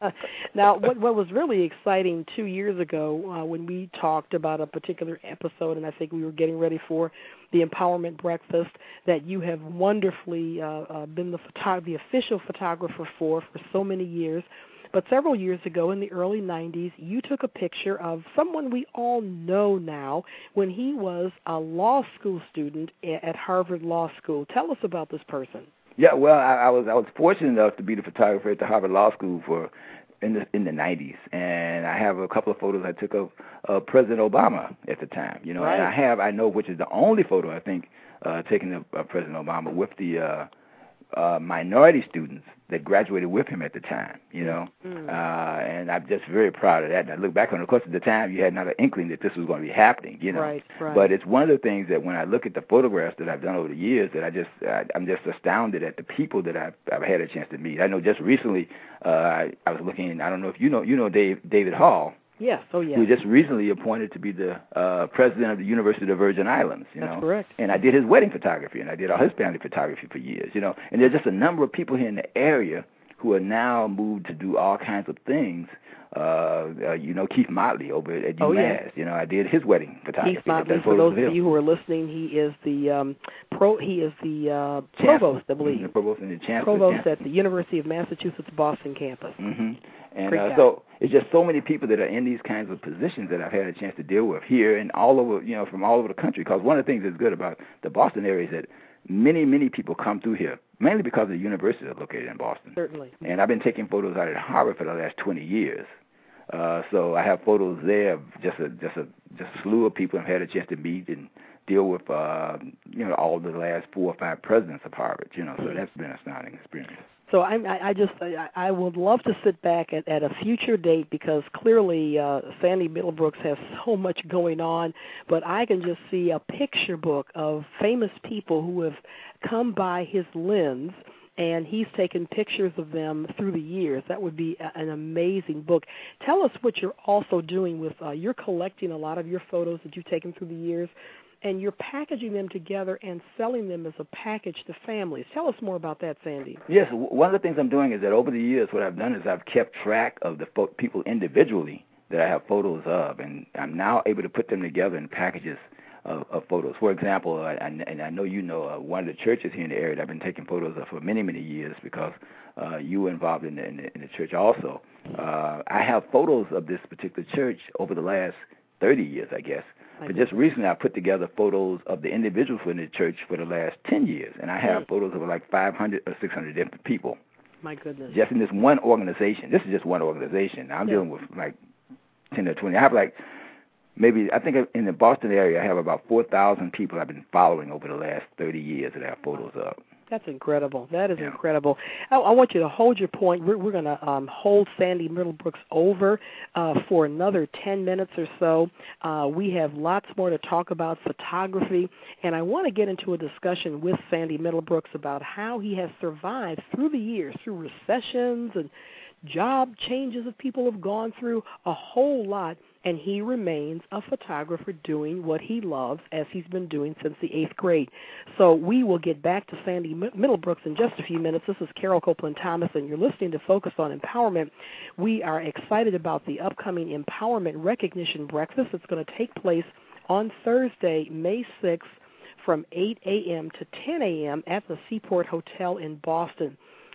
Now, what what was really exciting two years ago uh, when we talked about a particular episode, and I think we were getting ready for the Empowerment Breakfast, that you have wonderfully uh, uh, been the photo- the official photographer for for so many years. But several years ago, in the early nineties, you took a picture of someone we all know now when he was a law school student at Harvard Law School. Tell us about this person. Yeah, well, I, I was I was fortunate enough to be the photographer at the Harvard Law School for in the in the nineties, and I have a couple of photos I took of uh, President Obama at the time. You know, right. And I have I know which is the only photo I think uh, taken of uh, President Obama with the uh, uh, minority students that graduated with him at the time, you know, mm. uh, and I'm just very proud of that. And I look back on it, of course, at the time, you had not an inkling that this was going to be happening, you know. Right, right. But it's one of the things that when I look at the photographs that I've done over the years, that I just, I, I'm just astounded at the people that I've, I've had a chance to meet. I know just recently, uh, I, I was looking, I don't know if you know, you know Dave, David Hall. Yes, oh yes. Who was just recently appointed to be the uh, president of the University of the Virgin Islands, you That's know. correct. And I did his wedding photography, and I did all his family photography for years, you know. And there's just a number of people here in the area who are now moved to do all kinds of things. Uh, uh, you know, Keith Motley over at UMass. Oh, yeah. You know, I did his wedding photography. Keith Motley, for those of you who are listening, he is the um, pro. He is the uh, provost, I believe. The provost and the chancellor. Provost at the University of Massachusetts Boston campus. Mm-hmm. And uh, so it's just so many people that are in these kinds of positions that I've had a chance to deal with here and all over, you know, from all over the country. Because one of the things that's good about the Boston area is that many, many people come through here, mainly because the university is located in Boston. Certainly. And I've been taking photos out at Harvard for the last twenty years. Uh, so I have photos there of just a just a just a slew of people I've had a chance to meet and deal with, uh, you know, all the last four or five presidents of Harvard. You know, so that's been an astounding experience. So I, I just I, I would love to sit back at, at a future date because clearly uh, Sandy Middlebrooks has so much going on, but I can just see a picture book of famous people who have come by his lens, and he's taken pictures of them through the years. That would be a, an amazing book. Tell us what you're also doing with, uh, you're collecting a lot of your photos that you've taken through the years, and you're packaging them together and selling them as a package to families. Tell us more about that, Sandy. Yes, one of the things I'm doing is that over the years what I've done is I've kept track of the fo- people individually that I have photos of, and I'm now able to put them together in packages of, of photos. For example, I, I, and I know you know uh, one of the churches here in the area that I've been taking photos of for many, many years because uh, you were involved in the, in the, in the church also. Uh, I have photos of this particular church over the last thirty years, I guess. But just recently I put together photos of the individuals in the church for the last ten years, and I have mm. photos of like five hundred or six hundred different people. My goodness. Just in this one organization. This is just one organization. I'm yeah. dealing with like ten or twenty. I have like maybe, I think in the Boston area I have about four thousand people I've been following over the last thirty years that I have photos of. That's incredible. That is yeah. incredible. I, I want you to hold your point. We're, we're going to um, hold Sandy Middlebrooks over uh, for another ten minutes or so. Uh, we have lots more to talk about photography, and I want to get into a discussion with Sandy Middlebrooks about how he has survived through the years, through recessions and job changes that people have gone through, a whole lot, and he remains a photographer doing what he loves, as he's been doing since the eighth grade. So we will get back to Sandy Middlebrooks in just a few minutes. This is Carol Copeland Thomas, and you're listening to Focus on Empowerment. We are excited about the upcoming Empowerment Recognition Breakfast. It's going to take place on Thursday, May sixth, from eight a.m. to ten a.m. at the Seaport Hotel in Boston.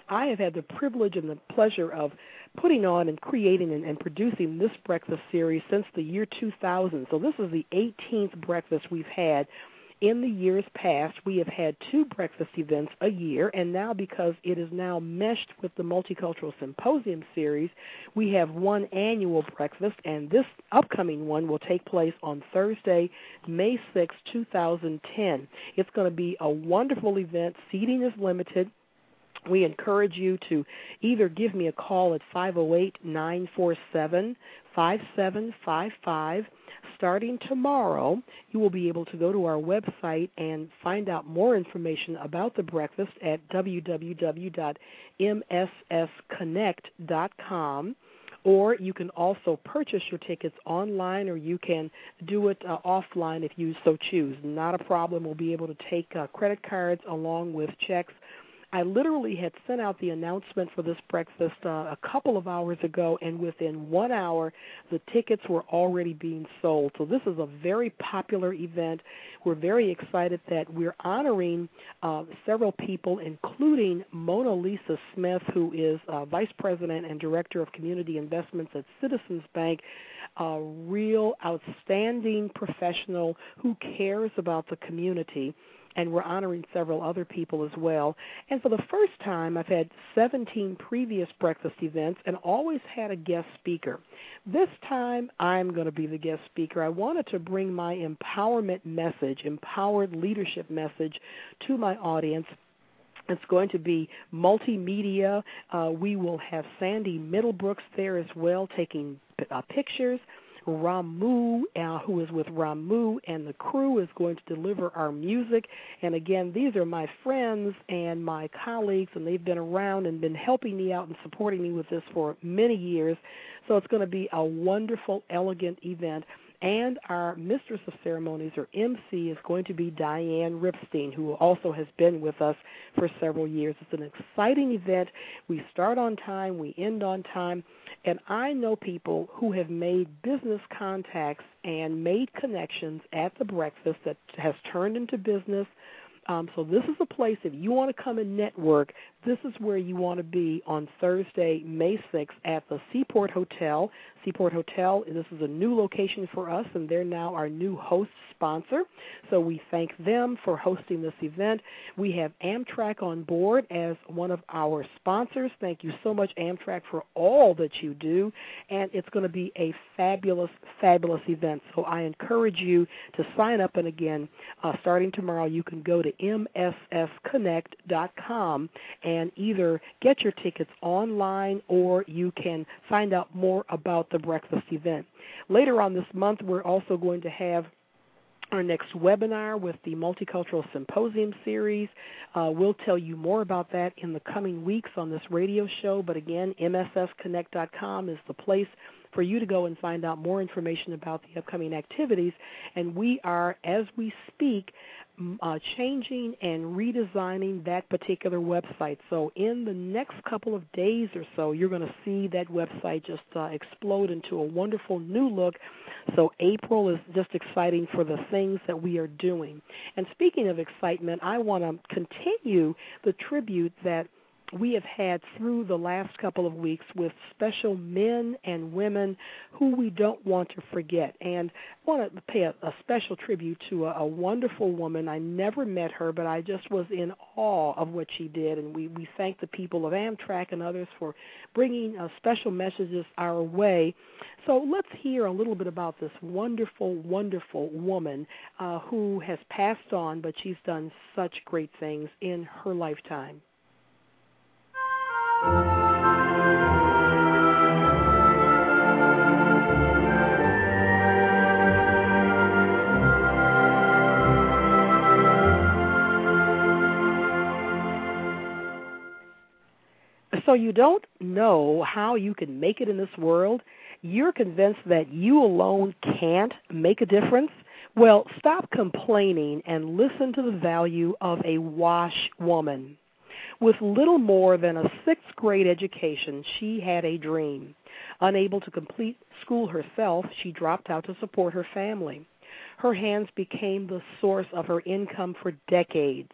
I have had the privilege and the pleasure of putting on and creating and, and producing this breakfast series since the year two thousand. So this is the eighteenth breakfast we've had. In the years past, we have had two breakfast events a year, and now because it is now meshed with the Multicultural Symposium series, we have one annual breakfast, and this upcoming one will take place on Thursday, May sixth, two thousand ten. It's going to be a wonderful event. Seating is limited. We encourage you to either give me a call at five oh eight, nine four seven, five seven five five. Starting tomorrow, you will be able to go to our website and find out more information about the breakfast at w w w dot m s s connect dot com. Or you can also purchase your tickets online, or you can do it uh, offline if you so choose. Not a problem. We'll be able to take uh, credit cards along with checks. I literally had sent out the announcement for this breakfast uh, a couple of hours ago, and within one hour, the tickets were already being sold. So this is a very popular event. We're very excited that we're honoring uh, several people, including Mona Lisa Smith, who is uh, Vice President and Director of Community Investments at Citizens Bank, a real outstanding professional who cares about the community. And we're honoring several other people as well. And for the first time, I've had seventeen previous breakfast events and always had a guest speaker. This time, I'm going to be the guest speaker. I wanted to bring my empowerment message, empowered leadership message to my audience. It's going to be multimedia. Uh, we will have Sandy Middlebrooks there as well, taking uh, pictures. Ramu, uh, who is with Ramu, and the crew is going to deliver our music. And again, these are my friends and my colleagues, and they've been around and been helping me out and supporting me with this for many years. So it's going to be a wonderful, elegant event. And our Mistress of Ceremonies, or M C, is going to be Diane Ripstein, who also has been with us for several years. It's an exciting event. We start on time, we end on time, and I know people who have made business contacts and made connections at the breakfast that has turned into business. Um, so this is a place, if you want to come and network, this is where you want to be on Thursday, May sixth at the Seaport Hotel. Seaport Hotel, this is a new location for us, and they're now our new host sponsor. So we thank them for hosting this event. We have Amtrak on board as one of our sponsors. Thank you so much, Amtrak, for all that you do. And it's going to be a fabulous, fabulous event. So I encourage you to sign up. And again, uh, starting tomorrow, you can go to m s s connect dot com and either get your tickets online or you can find out more about the breakfast event. Later on this month, we're also going to have our next webinar with the Multicultural Symposium series. Uh, we'll tell you more about that in the coming weeks on this radio show. But again, m s s connect dot com is the place for you to go and find out more information about the upcoming activities. And we are, as we speak, Uh, changing and redesigning that particular website. So in the next couple of days or so, you're going to see that website just uh, explode into a wonderful new look. So April is just exciting for the things that we are doing. And speaking of excitement, I want to continue the tribute that we have had through the last couple of weeks with special men and women who we don't want to forget. And I want to pay a, a special tribute to a, a wonderful woman. I never met her, but I just was in awe of what she did. And we, we thank the people of Amtrak and others for bringing uh, special messages our way. So let's hear a little bit about this wonderful, wonderful woman uh, who has passed on, but she's done such great things in her lifetime. So you don't know how you can make it in this world? You're convinced that you alone can't make a difference? Well, stop complaining and listen to the value of a WASH woman. With little more than a sixth grade education, she had a dream. Unable to complete school herself, she dropped out to support her family. Her hands became the source of her income for decades.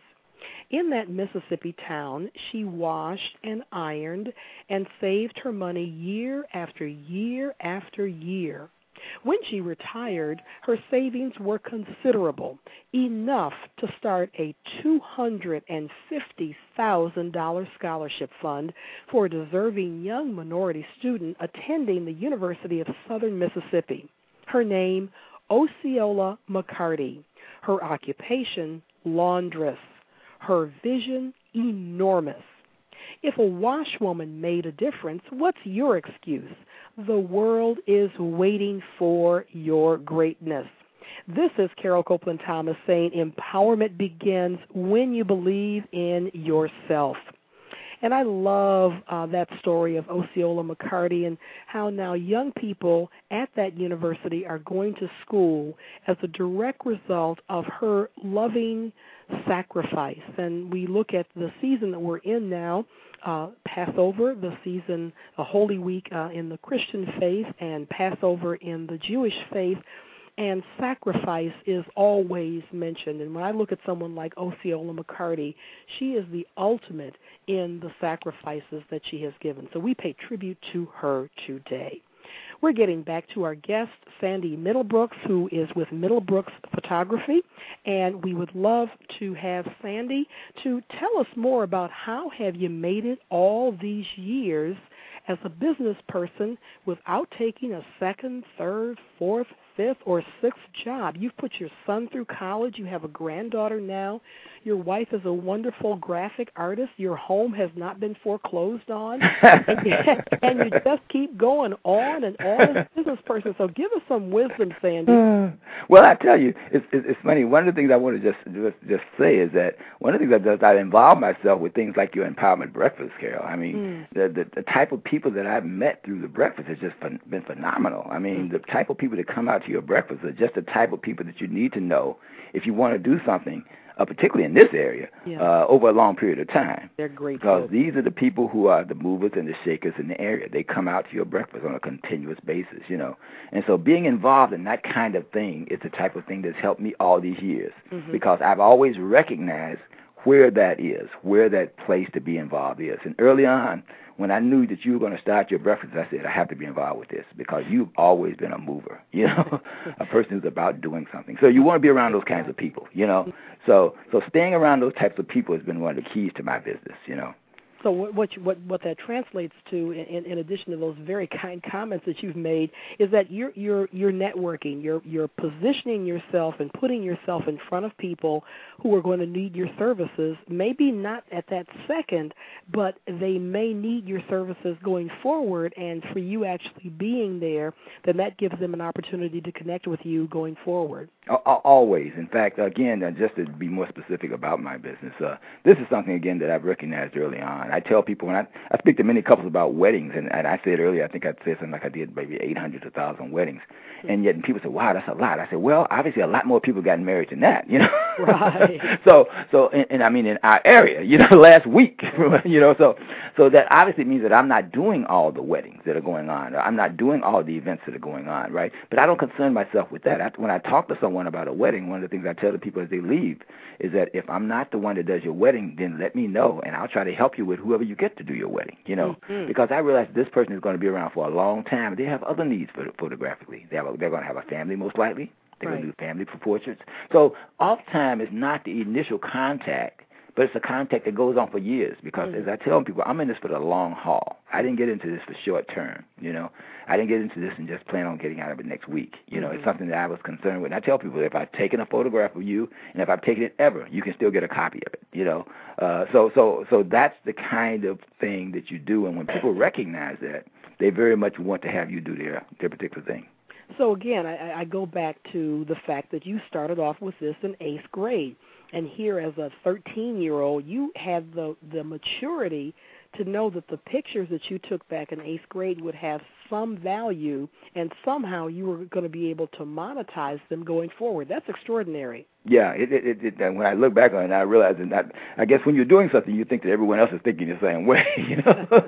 In that Mississippi town, she washed and ironed and saved her money year after year after year. When she retired, her savings were considerable, enough to start a two hundred fifty thousand dollars scholarship fund for a deserving young minority student attending the University of Southern Mississippi. Her name, Osceola McCarty. Her occupation, laundress. Her vision, enormous. If a washwoman made a difference, what's your excuse? The world is waiting for your greatness. This is Carol Copeland Thomas saying empowerment begins when you believe in yourself. And I love uh, that story of Osceola McCarty and how now young people at that university are going to school as a direct result of her loving sacrifice. And we look at the season that we're in now, uh, Passover, the season, a Holy Week uh, in the Christian faith, and Passover in the Jewish faith. And sacrifice is always mentioned. And when I look at someone like Osceola McCarty, she is the ultimate in the sacrifices that she has given. So we pay tribute to her today. We're getting back to our guest, Sandy Middlebrooks, who is with Middlebrooks Photography, and we would love to have Sandy to tell us more about how have you made it all these years as a business person without taking a second, third, fourth, fifth, or sixth job. You've put your son through college. You have a granddaughter now. Your wife is a wonderful graphic artist. Your home has not been foreclosed on. and, and you just keep going on and on as a business person. So give us some wisdom, Sandy. Uh, well, I tell you, it's, it's, it's funny. One of the things I want to just, just just say is that one of the things I've done, I involve myself with things like your empowerment breakfast, Carol. I mean, mm. the, the the type of people that I've met through the breakfast has just been, been phenomenal. I mean, mm. the type of people that come out to your breakfast are just the type of people that you need to know if you want to do something, uh, particularly in this area, yeah. uh, over a long period of time. They're great because folks. These are the people who are the movers and the shakers in the area. They come out to your breakfast on a continuous basis, you know. And so being involved in that kind of thing is the type of thing that's helped me all these years mm-hmm. because I've always recognized where that is, where that place to be involved is. And early on, when I knew that you were going to start your breakfast, I said, I have to be involved with this because you've always been a mover, you know, a person who's about doing something. So you want to be around those kinds of people, you know. So so staying around those types of people has been one of the keys to my business, you know. So what what, you, what what that translates to, in, in addition to those very kind comments that you've made, is that you're you're you're networking, you're you're positioning yourself and putting yourself in front of people who are going to need your services. Maybe not at that second, but they may need your services going forward. And for you actually being there, then that gives them an opportunity to connect with you going forward. Always. In fact, again, just to be more specific about my business, uh, this is something, again, that I've recognized early on. I tell people when I, I speak to many couples about weddings, and, and I said earlier, I think I said something like I did maybe eight hundred to one thousand weddings, mm-hmm. and yet people say, wow, that's a lot. I said, well, obviously a lot more people got married than that, you know. Right. so, so, and, and I mean in our area, you know, last week, you know, so so that obviously means that I'm not doing all the weddings that are going on. Or I'm not doing all the events that are going on, right? But I don't concern myself with that. I, when I talk to someone about a wedding, one of the things I tell the people as they leave is that if I'm not the one that does your wedding, then let me know, and I'll try to help you with whoever you get to do your wedding, you know, mm-hmm. because I realize this person is going to be around for a long time. They have other needs for, photographically. They have a, they're going to have a family most likely. They're right. going to do family portraits. So oftentimes it's not the initial contact, but it's a contact that goes on for years because, mm-hmm. as I tell people, I'm in this for the long haul. I didn't get into this for short term, you know. I didn't get into this and just plan on getting out of it next week. You know, mm-hmm. it's something that I was concerned with. And I tell people, if I've taken a photograph of you and if I've taken it ever, you can still get a copy of it, you know. Uh, so, so, so that's the kind of thing that you do. And when people recognize that, they very much want to have you do their, their particular thing. So, again, I, I go back to the fact that you started off with this in eighth grade. And here as a thirteen-year-old, you had the, the maturity to know that the pictures that you took back in eighth grade would have some value, and somehow you were going to be able to monetize them going forward. That's extraordinary. Yeah, it, it, it, it, when I look back on it, I realize that I, I guess when you're doing something, you think that everyone else is thinking the same way, you know.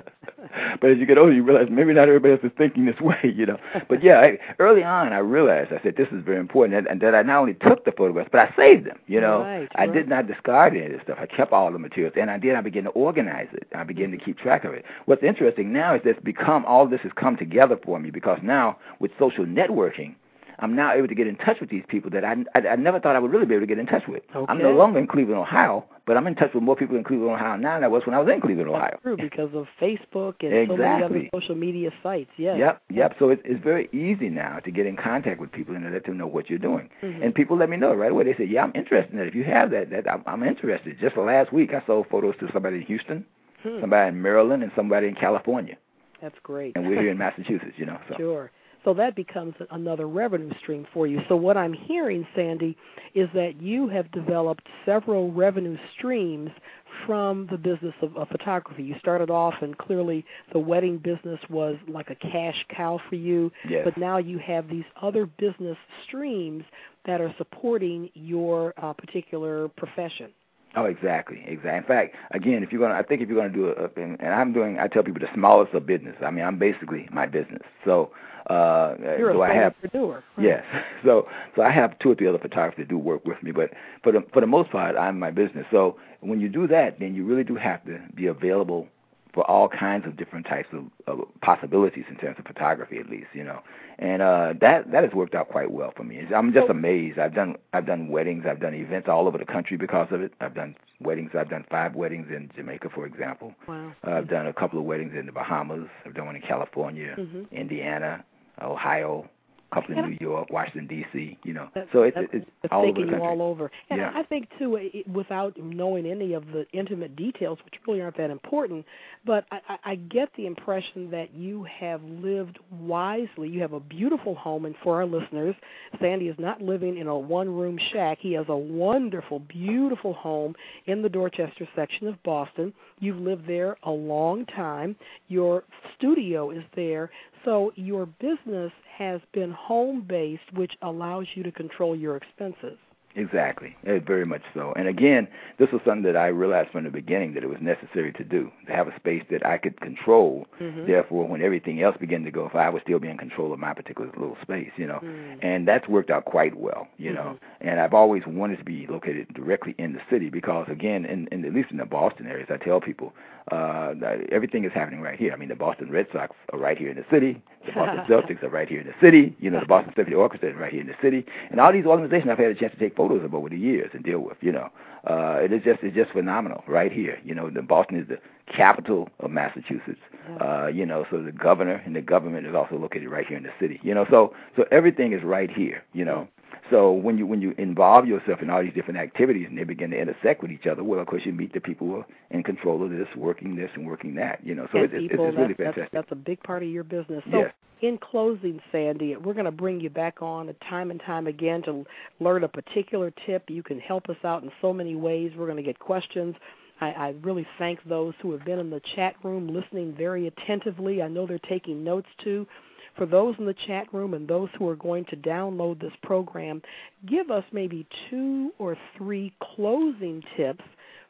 But as you get older, you realize maybe not everybody else is thinking this way, you know. But yeah, I, early on, I realized, I said, this is very important, and, and that I not only took the photographs, but I saved them, you know. Right, I right. did not discard any of this stuff. I kept all the materials, and I did. I began to organize it. I began to keep track of it. What's interesting now is that it's become, all this has come together for me, because now with social networking, I'm now able to get in touch with these people that I, I, I never thought I would really be able to get in touch with. Okay. I'm no longer in Cleveland, Ohio, but I'm in touch with more people in Cleveland, Ohio now than I was when I was in Cleveland, That's Ohio. true, because of Facebook and Exactly. so many other social media sites. Yes. Yep, yep. So it, it's very easy now to get in contact with people and to let them know what you're doing. Mm-hmm. And people let me know right away. They say, yeah, I'm interested in that. If you have that, that I'm, I'm interested. Just last week, I sold photos to somebody in Houston, hmm. somebody in Maryland, and somebody in California. That's great. And we're here in Massachusetts, you know. So. Sure. So that becomes another revenue stream for you. So what I'm hearing, Sandy, is that you have developed several revenue streams from the business of, of photography. You started off, and clearly the wedding business was like a cash cow for you. Yes. But now you have these other business streams that are supporting your uh, particular profession. Oh, exactly, exactly. In fact, again, if you're gonna, I think if you're gonna do it, and, and I'm doing, I tell people the smallest of business. I mean, I'm basically my business. So, uh, you're so a I have, solopreneur. Yes. So, so I have two or three other photographers that do work with me, but for the for the most part, I'm my business. So when you do that, then you really do have to be available for all kinds of different types of, of possibilities in terms of photography, at least, you know. And uh, that that has worked out quite well for me. I'm just amazed. I've done I've done weddings. I've done events all over the country because of it. I've done weddings. I've done five weddings in Jamaica, for example. Wow. Uh, I've done a couple of weddings in the Bahamas. I've done one in California, mm-hmm. Indiana, Ohio, a couple in New York, Washington, D C, you know. That's, so it's, that's, it's it's all over taking the country. you all over. And yeah. I think, too, it, without knowing any of the intimate details, which really aren't that important, but I, I get the impression that you have lived wisely. You have a beautiful home, and for our listeners, Sandy is not living in a one-room shack. He has a wonderful, beautiful home in the Dorchester section of Boston. You've lived there a long time. Your studio is there. So your business has been home-based, which allows you to control your expenses. Exactly, very much so. And again, this was something that I realized from the beginning that it was necessary to do, to have a space that I could control. Mm-hmm. Therefore, when everything else began to go, if I would still be in control of my particular little space, you know. Mm. And that's worked out quite well, you mm-hmm. know. And I've always wanted to be located directly in the city because, again, in, in at least in the Boston areas, I tell people uh, that everything is happening right here. I mean, the Boston Red Sox are right here in the city. The Boston Celtics are right here in the city. You know, the Boston Symphony Orchestra is right here in the city. And all these organizations I've had a chance to take photos of over the years and deal with, you know. Uh, it is just it's just phenomenal right here. You know, the Boston is the capital of Massachusetts. Uh, you know, so the governor and the government is also located right here in the city. You know, so so everything is right here, you know. So when you when you involve yourself in all these different activities and they begin to intersect with each other, well, of course, you meet the people who are in control of this, working this and working that, you know. So it's, people, it's, it's really that's, fantastic. That's, that's a big part of your business. So yes. In closing, Sandy, we're going to bring you back on time and time again to learn a particular tip. You can help us out in so many ways. We're going to get questions. I, I really thank those who have been in the chat room listening very attentively. I know they're taking notes, too. For those in the chat room and those who are going to download this program, give us maybe two or three closing tips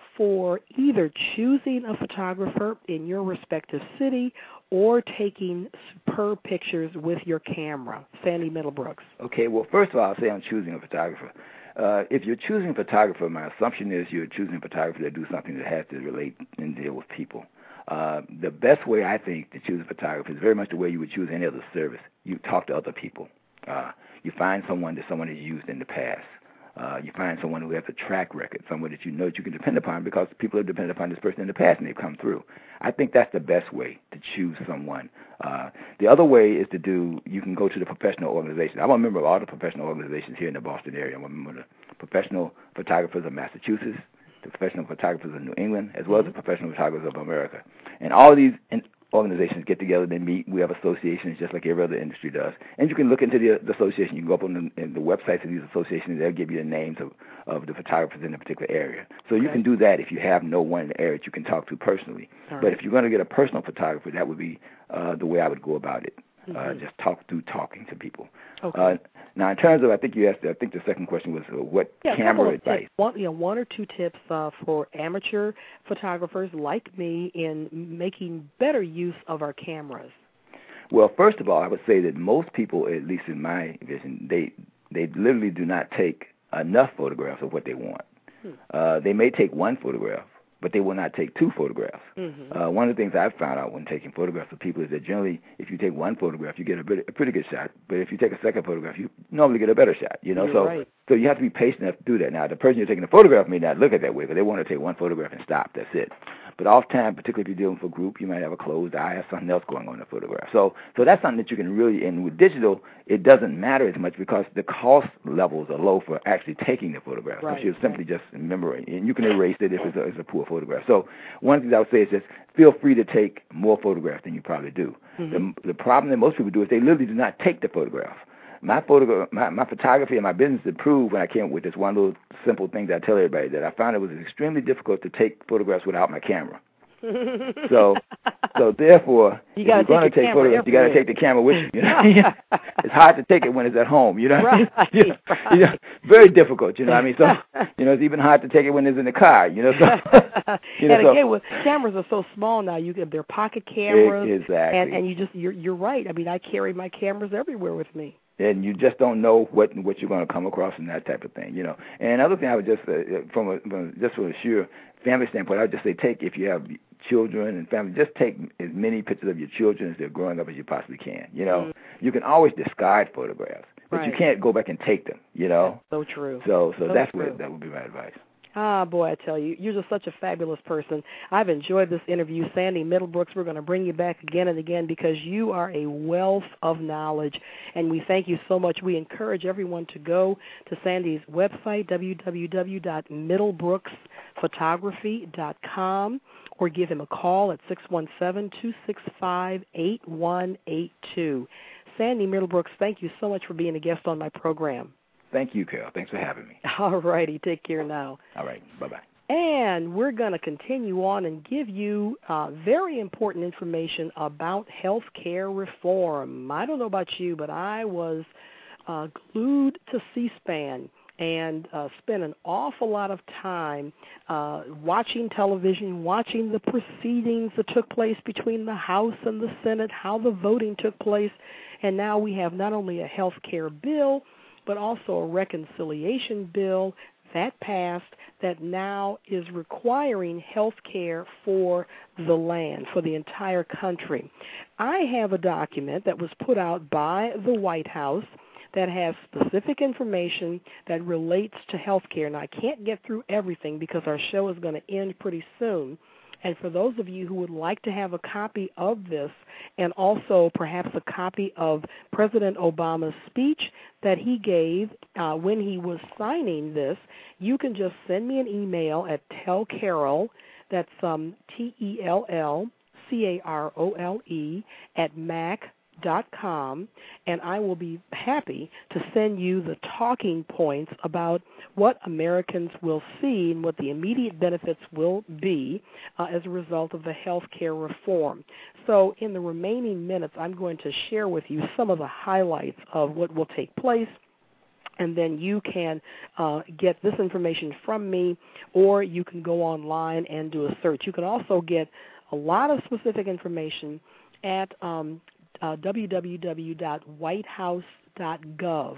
for either choosing a photographer in your respective city or taking superb pictures with your camera. Sandy Middlebrooks. Okay, well, first of all, I'll say I'm choosing a photographer. Uh, if you're choosing a photographer, my assumption is you're choosing a photographer that do something that has to relate and deal with people. Uh, the best way, I think, to choose a photographer is very much the way you would choose any other service. You talk to other people. Uh, you find someone that someone has used in the past. Uh, you find someone who has a track record, someone that you know that you can depend upon because people have depended upon this person in the past and they've come through. I think that's the best way to choose someone. Uh, the other way is to do, you can go to the professional organizations. I'm a member of all the professional organizations here in the Boston area. I'm a member of the Professional Photographers of Massachusetts, the Professional Photographers of New England, as well as the Professional Photographers of America. And all these in- organizations get together, they meet. We have associations just like every other industry does. And you can look into the, the association. You can go up on the, in the websites of these associations. They'll give you the names of, of the photographers in a particular area. So okay. You can do that if you have no one in the area that you can talk to personally. All but right. If you're going to get a personal photographer, that would be uh, the way I would go about it. Mm-hmm. Uh, just talk through talking to people. Okay. Uh, Now, in terms of, I think you asked, I think the second question was uh, what yeah, camera advice? Tips, one, you know, one or two tips uh, for amateur photographers like me in making better use of our cameras. Well, first of all, I would say that most people, at least in my vision, they they literally do not take enough photographs of what they want. Hmm. Uh, they may take one photograph, but they will not take two photographs. Mm-hmm. Uh, one of the things I've found out when taking photographs of people is that generally, if you take one photograph, you get a, bit, a pretty good shot. But if you take a second photograph, you normally get a better shot. You know, You're so right. so you have to be patient enough to do that. Now, the person you're taking the photograph may not look at it that way, because they want to take one photograph and stop. That's it. But oftentimes, particularly if you're dealing with a group, you might have a closed eye or something else going on in the photograph. So so that's something that you can really, and with digital, it doesn't matter as much because the cost levels are low for actually taking the photograph. Right. So you simply just remember it, and you can erase it if it's a, it's a poor photograph. So one of the things I would say is just feel free to take more photographs than you probably do. Mm-hmm. The, the problem that most people do is they literally do not take the photograph. My photograph, my, my photography and my business improved when I came up with this one little simple thing that I tell everybody, that I found it was extremely difficult to take photographs without my camera. so, so therefore, you if you're going to take photographs, you got to take the camera with you. You know, it's hard to take it when it's at home. You know, right, you know, right. You know, very difficult. You know, what I mean, so you know, it's even hard to take it when it's in the car. You know, so you know, and so, again, with cameras are so small now, you get their pocket cameras, exactly, and and you just you're you're right. I mean, I carry my cameras everywhere with me. And you just don't know what what you're going to come across and that type of thing, you know. And another thing I would just, uh, from, a, from just from a sheer family standpoint, I would just say take, if you have children and family, just take as many pictures of your children as they're growing up as you possibly can, you know. Mm-hmm. You can always discard photographs, but right. you can't go back and take them, you know. That's so true. So so, so that's true. what, that would be my advice. Ah, boy, I tell you, you're just such a fabulous person. I've enjoyed this interview. Sandy Middlebrooks, we're going to bring you back again and again because you are a wealth of knowledge, and we thank you so much. We encourage everyone to go to Sandy's website, w w w dot middlebrooks photography dot com, or give him a call at six one seven, two six five, eight one eight two. Sandy Middlebrooks, thank you so much for being a guest on my program. Thank you, Carol. Thanks for having me. All righty. Take care now. All right. Bye-bye. And we're going to continue on and give you uh, very important information about health care reform. I don't know about you, but I was uh, glued to C-SPAN and uh, spent an awful lot of time uh, watching television, watching the proceedings that took place between the House and the Senate, how the voting took place. And now we have not only a health care bill, but also a reconciliation bill that passed that now is requiring health care for the land, for the entire country. I have a document that was put out by the White House that has specific information that relates to health care. Now, I can't get through everything because our show is going to end pretty soon. And for those of you who would like to have a copy of this and also perhaps a copy of President Obama's speech that he gave uh, when he was signing this, you can just send me an email at tellcarole, that's um, T E L L C A R O L E, at mac dot com, and I will be happy to send you the talking points about what Americans will see and what the immediate benefits will be uh, as a result of the health care reform. So in the remaining minutes, I'm going to share with you some of the highlights of what will take place, and then you can uh, get this information from me, or you can go online and do a search. You can also get a lot of specific information at um, Uh, w w w dot white house dot gov,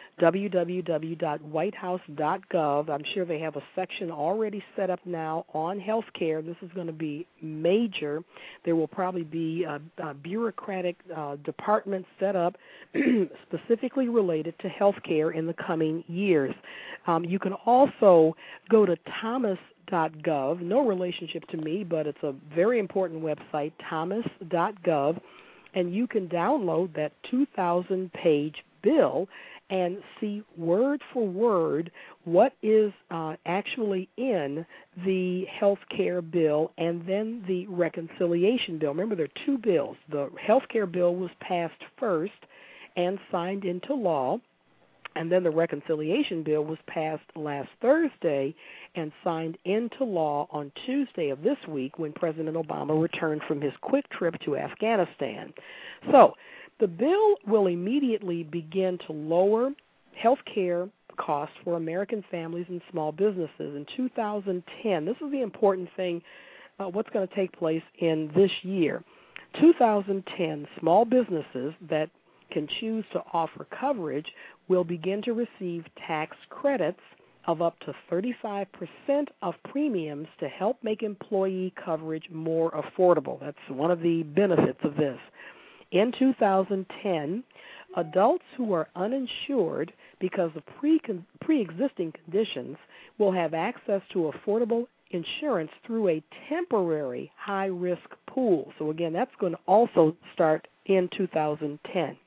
w w w dot white house dot gov. I'm sure they have a section already set up now on health care. This is going to be major. There will probably be a, a bureaucratic uh, department set up specifically related to health care in the coming years. Um, you can also go to thomas dot gov, no relationship to me, but it's a very important website, thomas dot gov. And you can download that two thousand page bill and see word for word what is uh, actually in the health care bill and then the reconciliation bill. Remember, there are two bills. The health care bill was passed first and signed into law, and then the reconciliation bill was passed last Thursday and signed into law on Tuesday of this week when President Obama returned from his quick trip to Afghanistan. So the bill will immediately begin to lower health care costs for American families and small businesses. In two thousand ten, this is the important thing, uh, what's going to take place in this year. two thousand ten, small businesses that can choose to offer coverage will begin to receive tax credits of up to thirty-five percent of premiums to help make employee coverage more affordable. That's one of the benefits of this. In two thousand ten, adults who are uninsured because of pre pre-existing conditions will have access to affordable insurance through a temporary high-risk pool. So, again, that's going to also start in two thousand ten.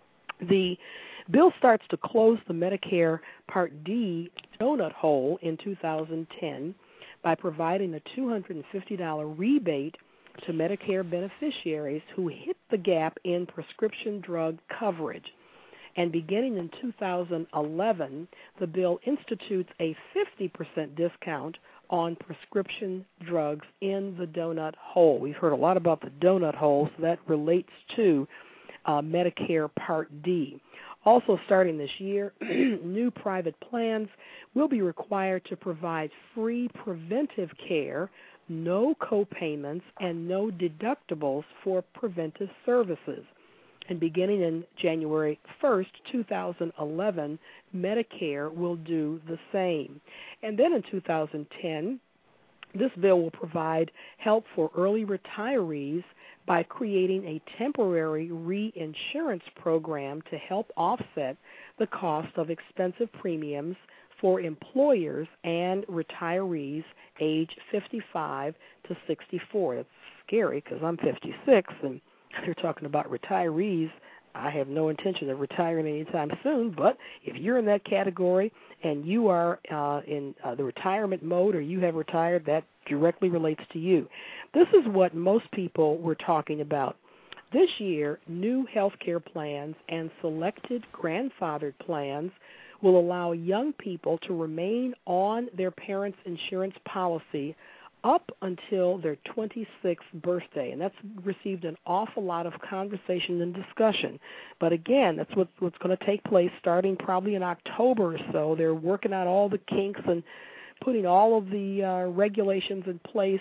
The bill starts to close the Medicare Part D donut hole in two thousand ten by providing a two hundred fifty dollars rebate to Medicare beneficiaries who hit the gap in prescription drug coverage. And beginning in two thousand eleven, the bill institutes a fifty percent discount on prescription drugs in the donut hole. We've heard a lot about the donut hole, so that relates to uh, Medicare Part D. Also starting this year, new private plans will be required to provide free preventive care, no co-payments, and no deductibles for preventive services. And beginning in January first, two thousand eleven, Medicare will do the same. And then in two thousand ten, this bill will provide help for early retirees by creating a temporary reinsurance program to help offset the cost of expensive premiums for employers and retirees age fifty-five to sixty-four. It's scary because I'm fifty-six, and they're talking about retirees. I have no intention of retiring anytime soon, but if you're in that category and you are uh, in uh, the retirement mode or you have retired, that directly relates to you. This is what most people were talking about. This year, new health care plans and selected grandfathered plans will allow young people to remain on their parents' insurance policy up until their twenty-sixth birthday, and that's received an awful lot of conversation and discussion. But again, that's what, what's going to take place starting probably in October or so. They're working out all the kinks and putting all of the uh, regulations in place.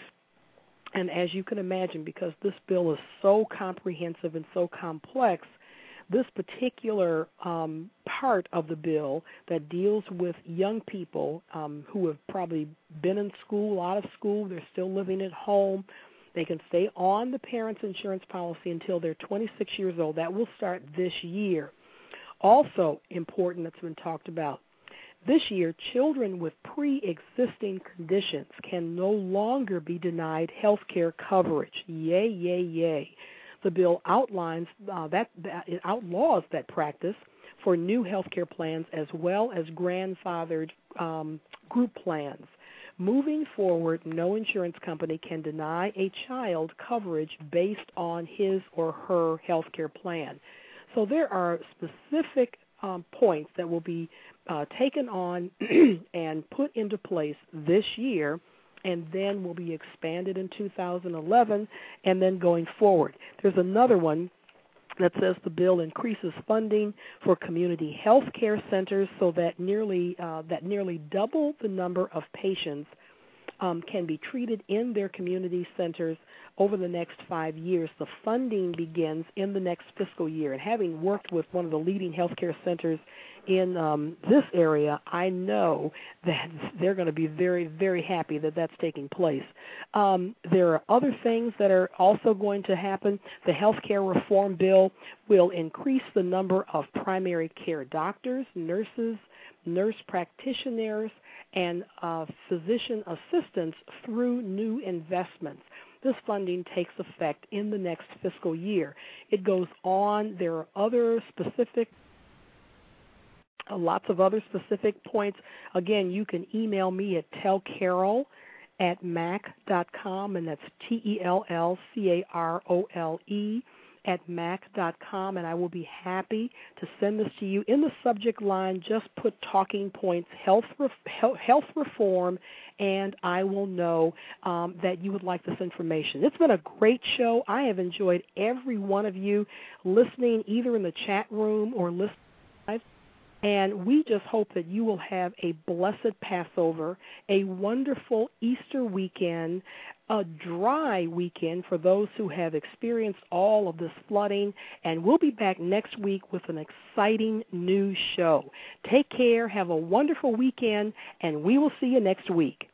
And as you can imagine, because this bill is so comprehensive and so complex, this particular um, part of the bill that deals with young people um, who have probably been in school, out of school, they're still living at home, they can stay on the parents' insurance policy until they're twenty-six years old. That will start this year. Also important that's been talked about, this year, children with pre-existing conditions can no longer be denied health care coverage. Yay, yay, yay. The bill outlines uh, that, that it outlaws that practice for new health care plans as well as grandfathered um, group plans. Moving forward, no insurance company can deny a child coverage based on his or her health care plan. So there are specific um, points that will be uh, taken on and put into place this year, and then will be expanded in two thousand eleven and then going forward. There's another one that says the bill increases funding for community health care centers so that nearly uh, that nearly double the number of patients um, can be treated in their community centers over the next five years. The funding begins in the next fiscal year. And having worked with one of the leading healthcare centers in um, this area, I know that they're going to be very, very happy that that's taking place. Um, there are other things that are also going to happen. The healthcare reform bill will increase the number of primary care doctors, nurses, nurse practitioners, and uh, physician assistants through new investments. This funding takes effect in the next fiscal year. It goes on. There are other specific, uh, lots of other specific points. Again, you can email me at tellcarol at mac dot com, and that's T E L L C A R O L E at mac dot com, and I will be happy to send this to you. In the subject line, just put talking points, health, ref- health reform, and I will know um, that you would like this information. It's been a great show. I have enjoyed every one of you listening either in the chat room or listening live. And we just hope that you will have a blessed Passover, a wonderful Easter weekend, a dry weekend for those who have experienced all of this flooding. And we'll be back next week with an exciting new show. Take care, have a wonderful weekend, and we will see you next week.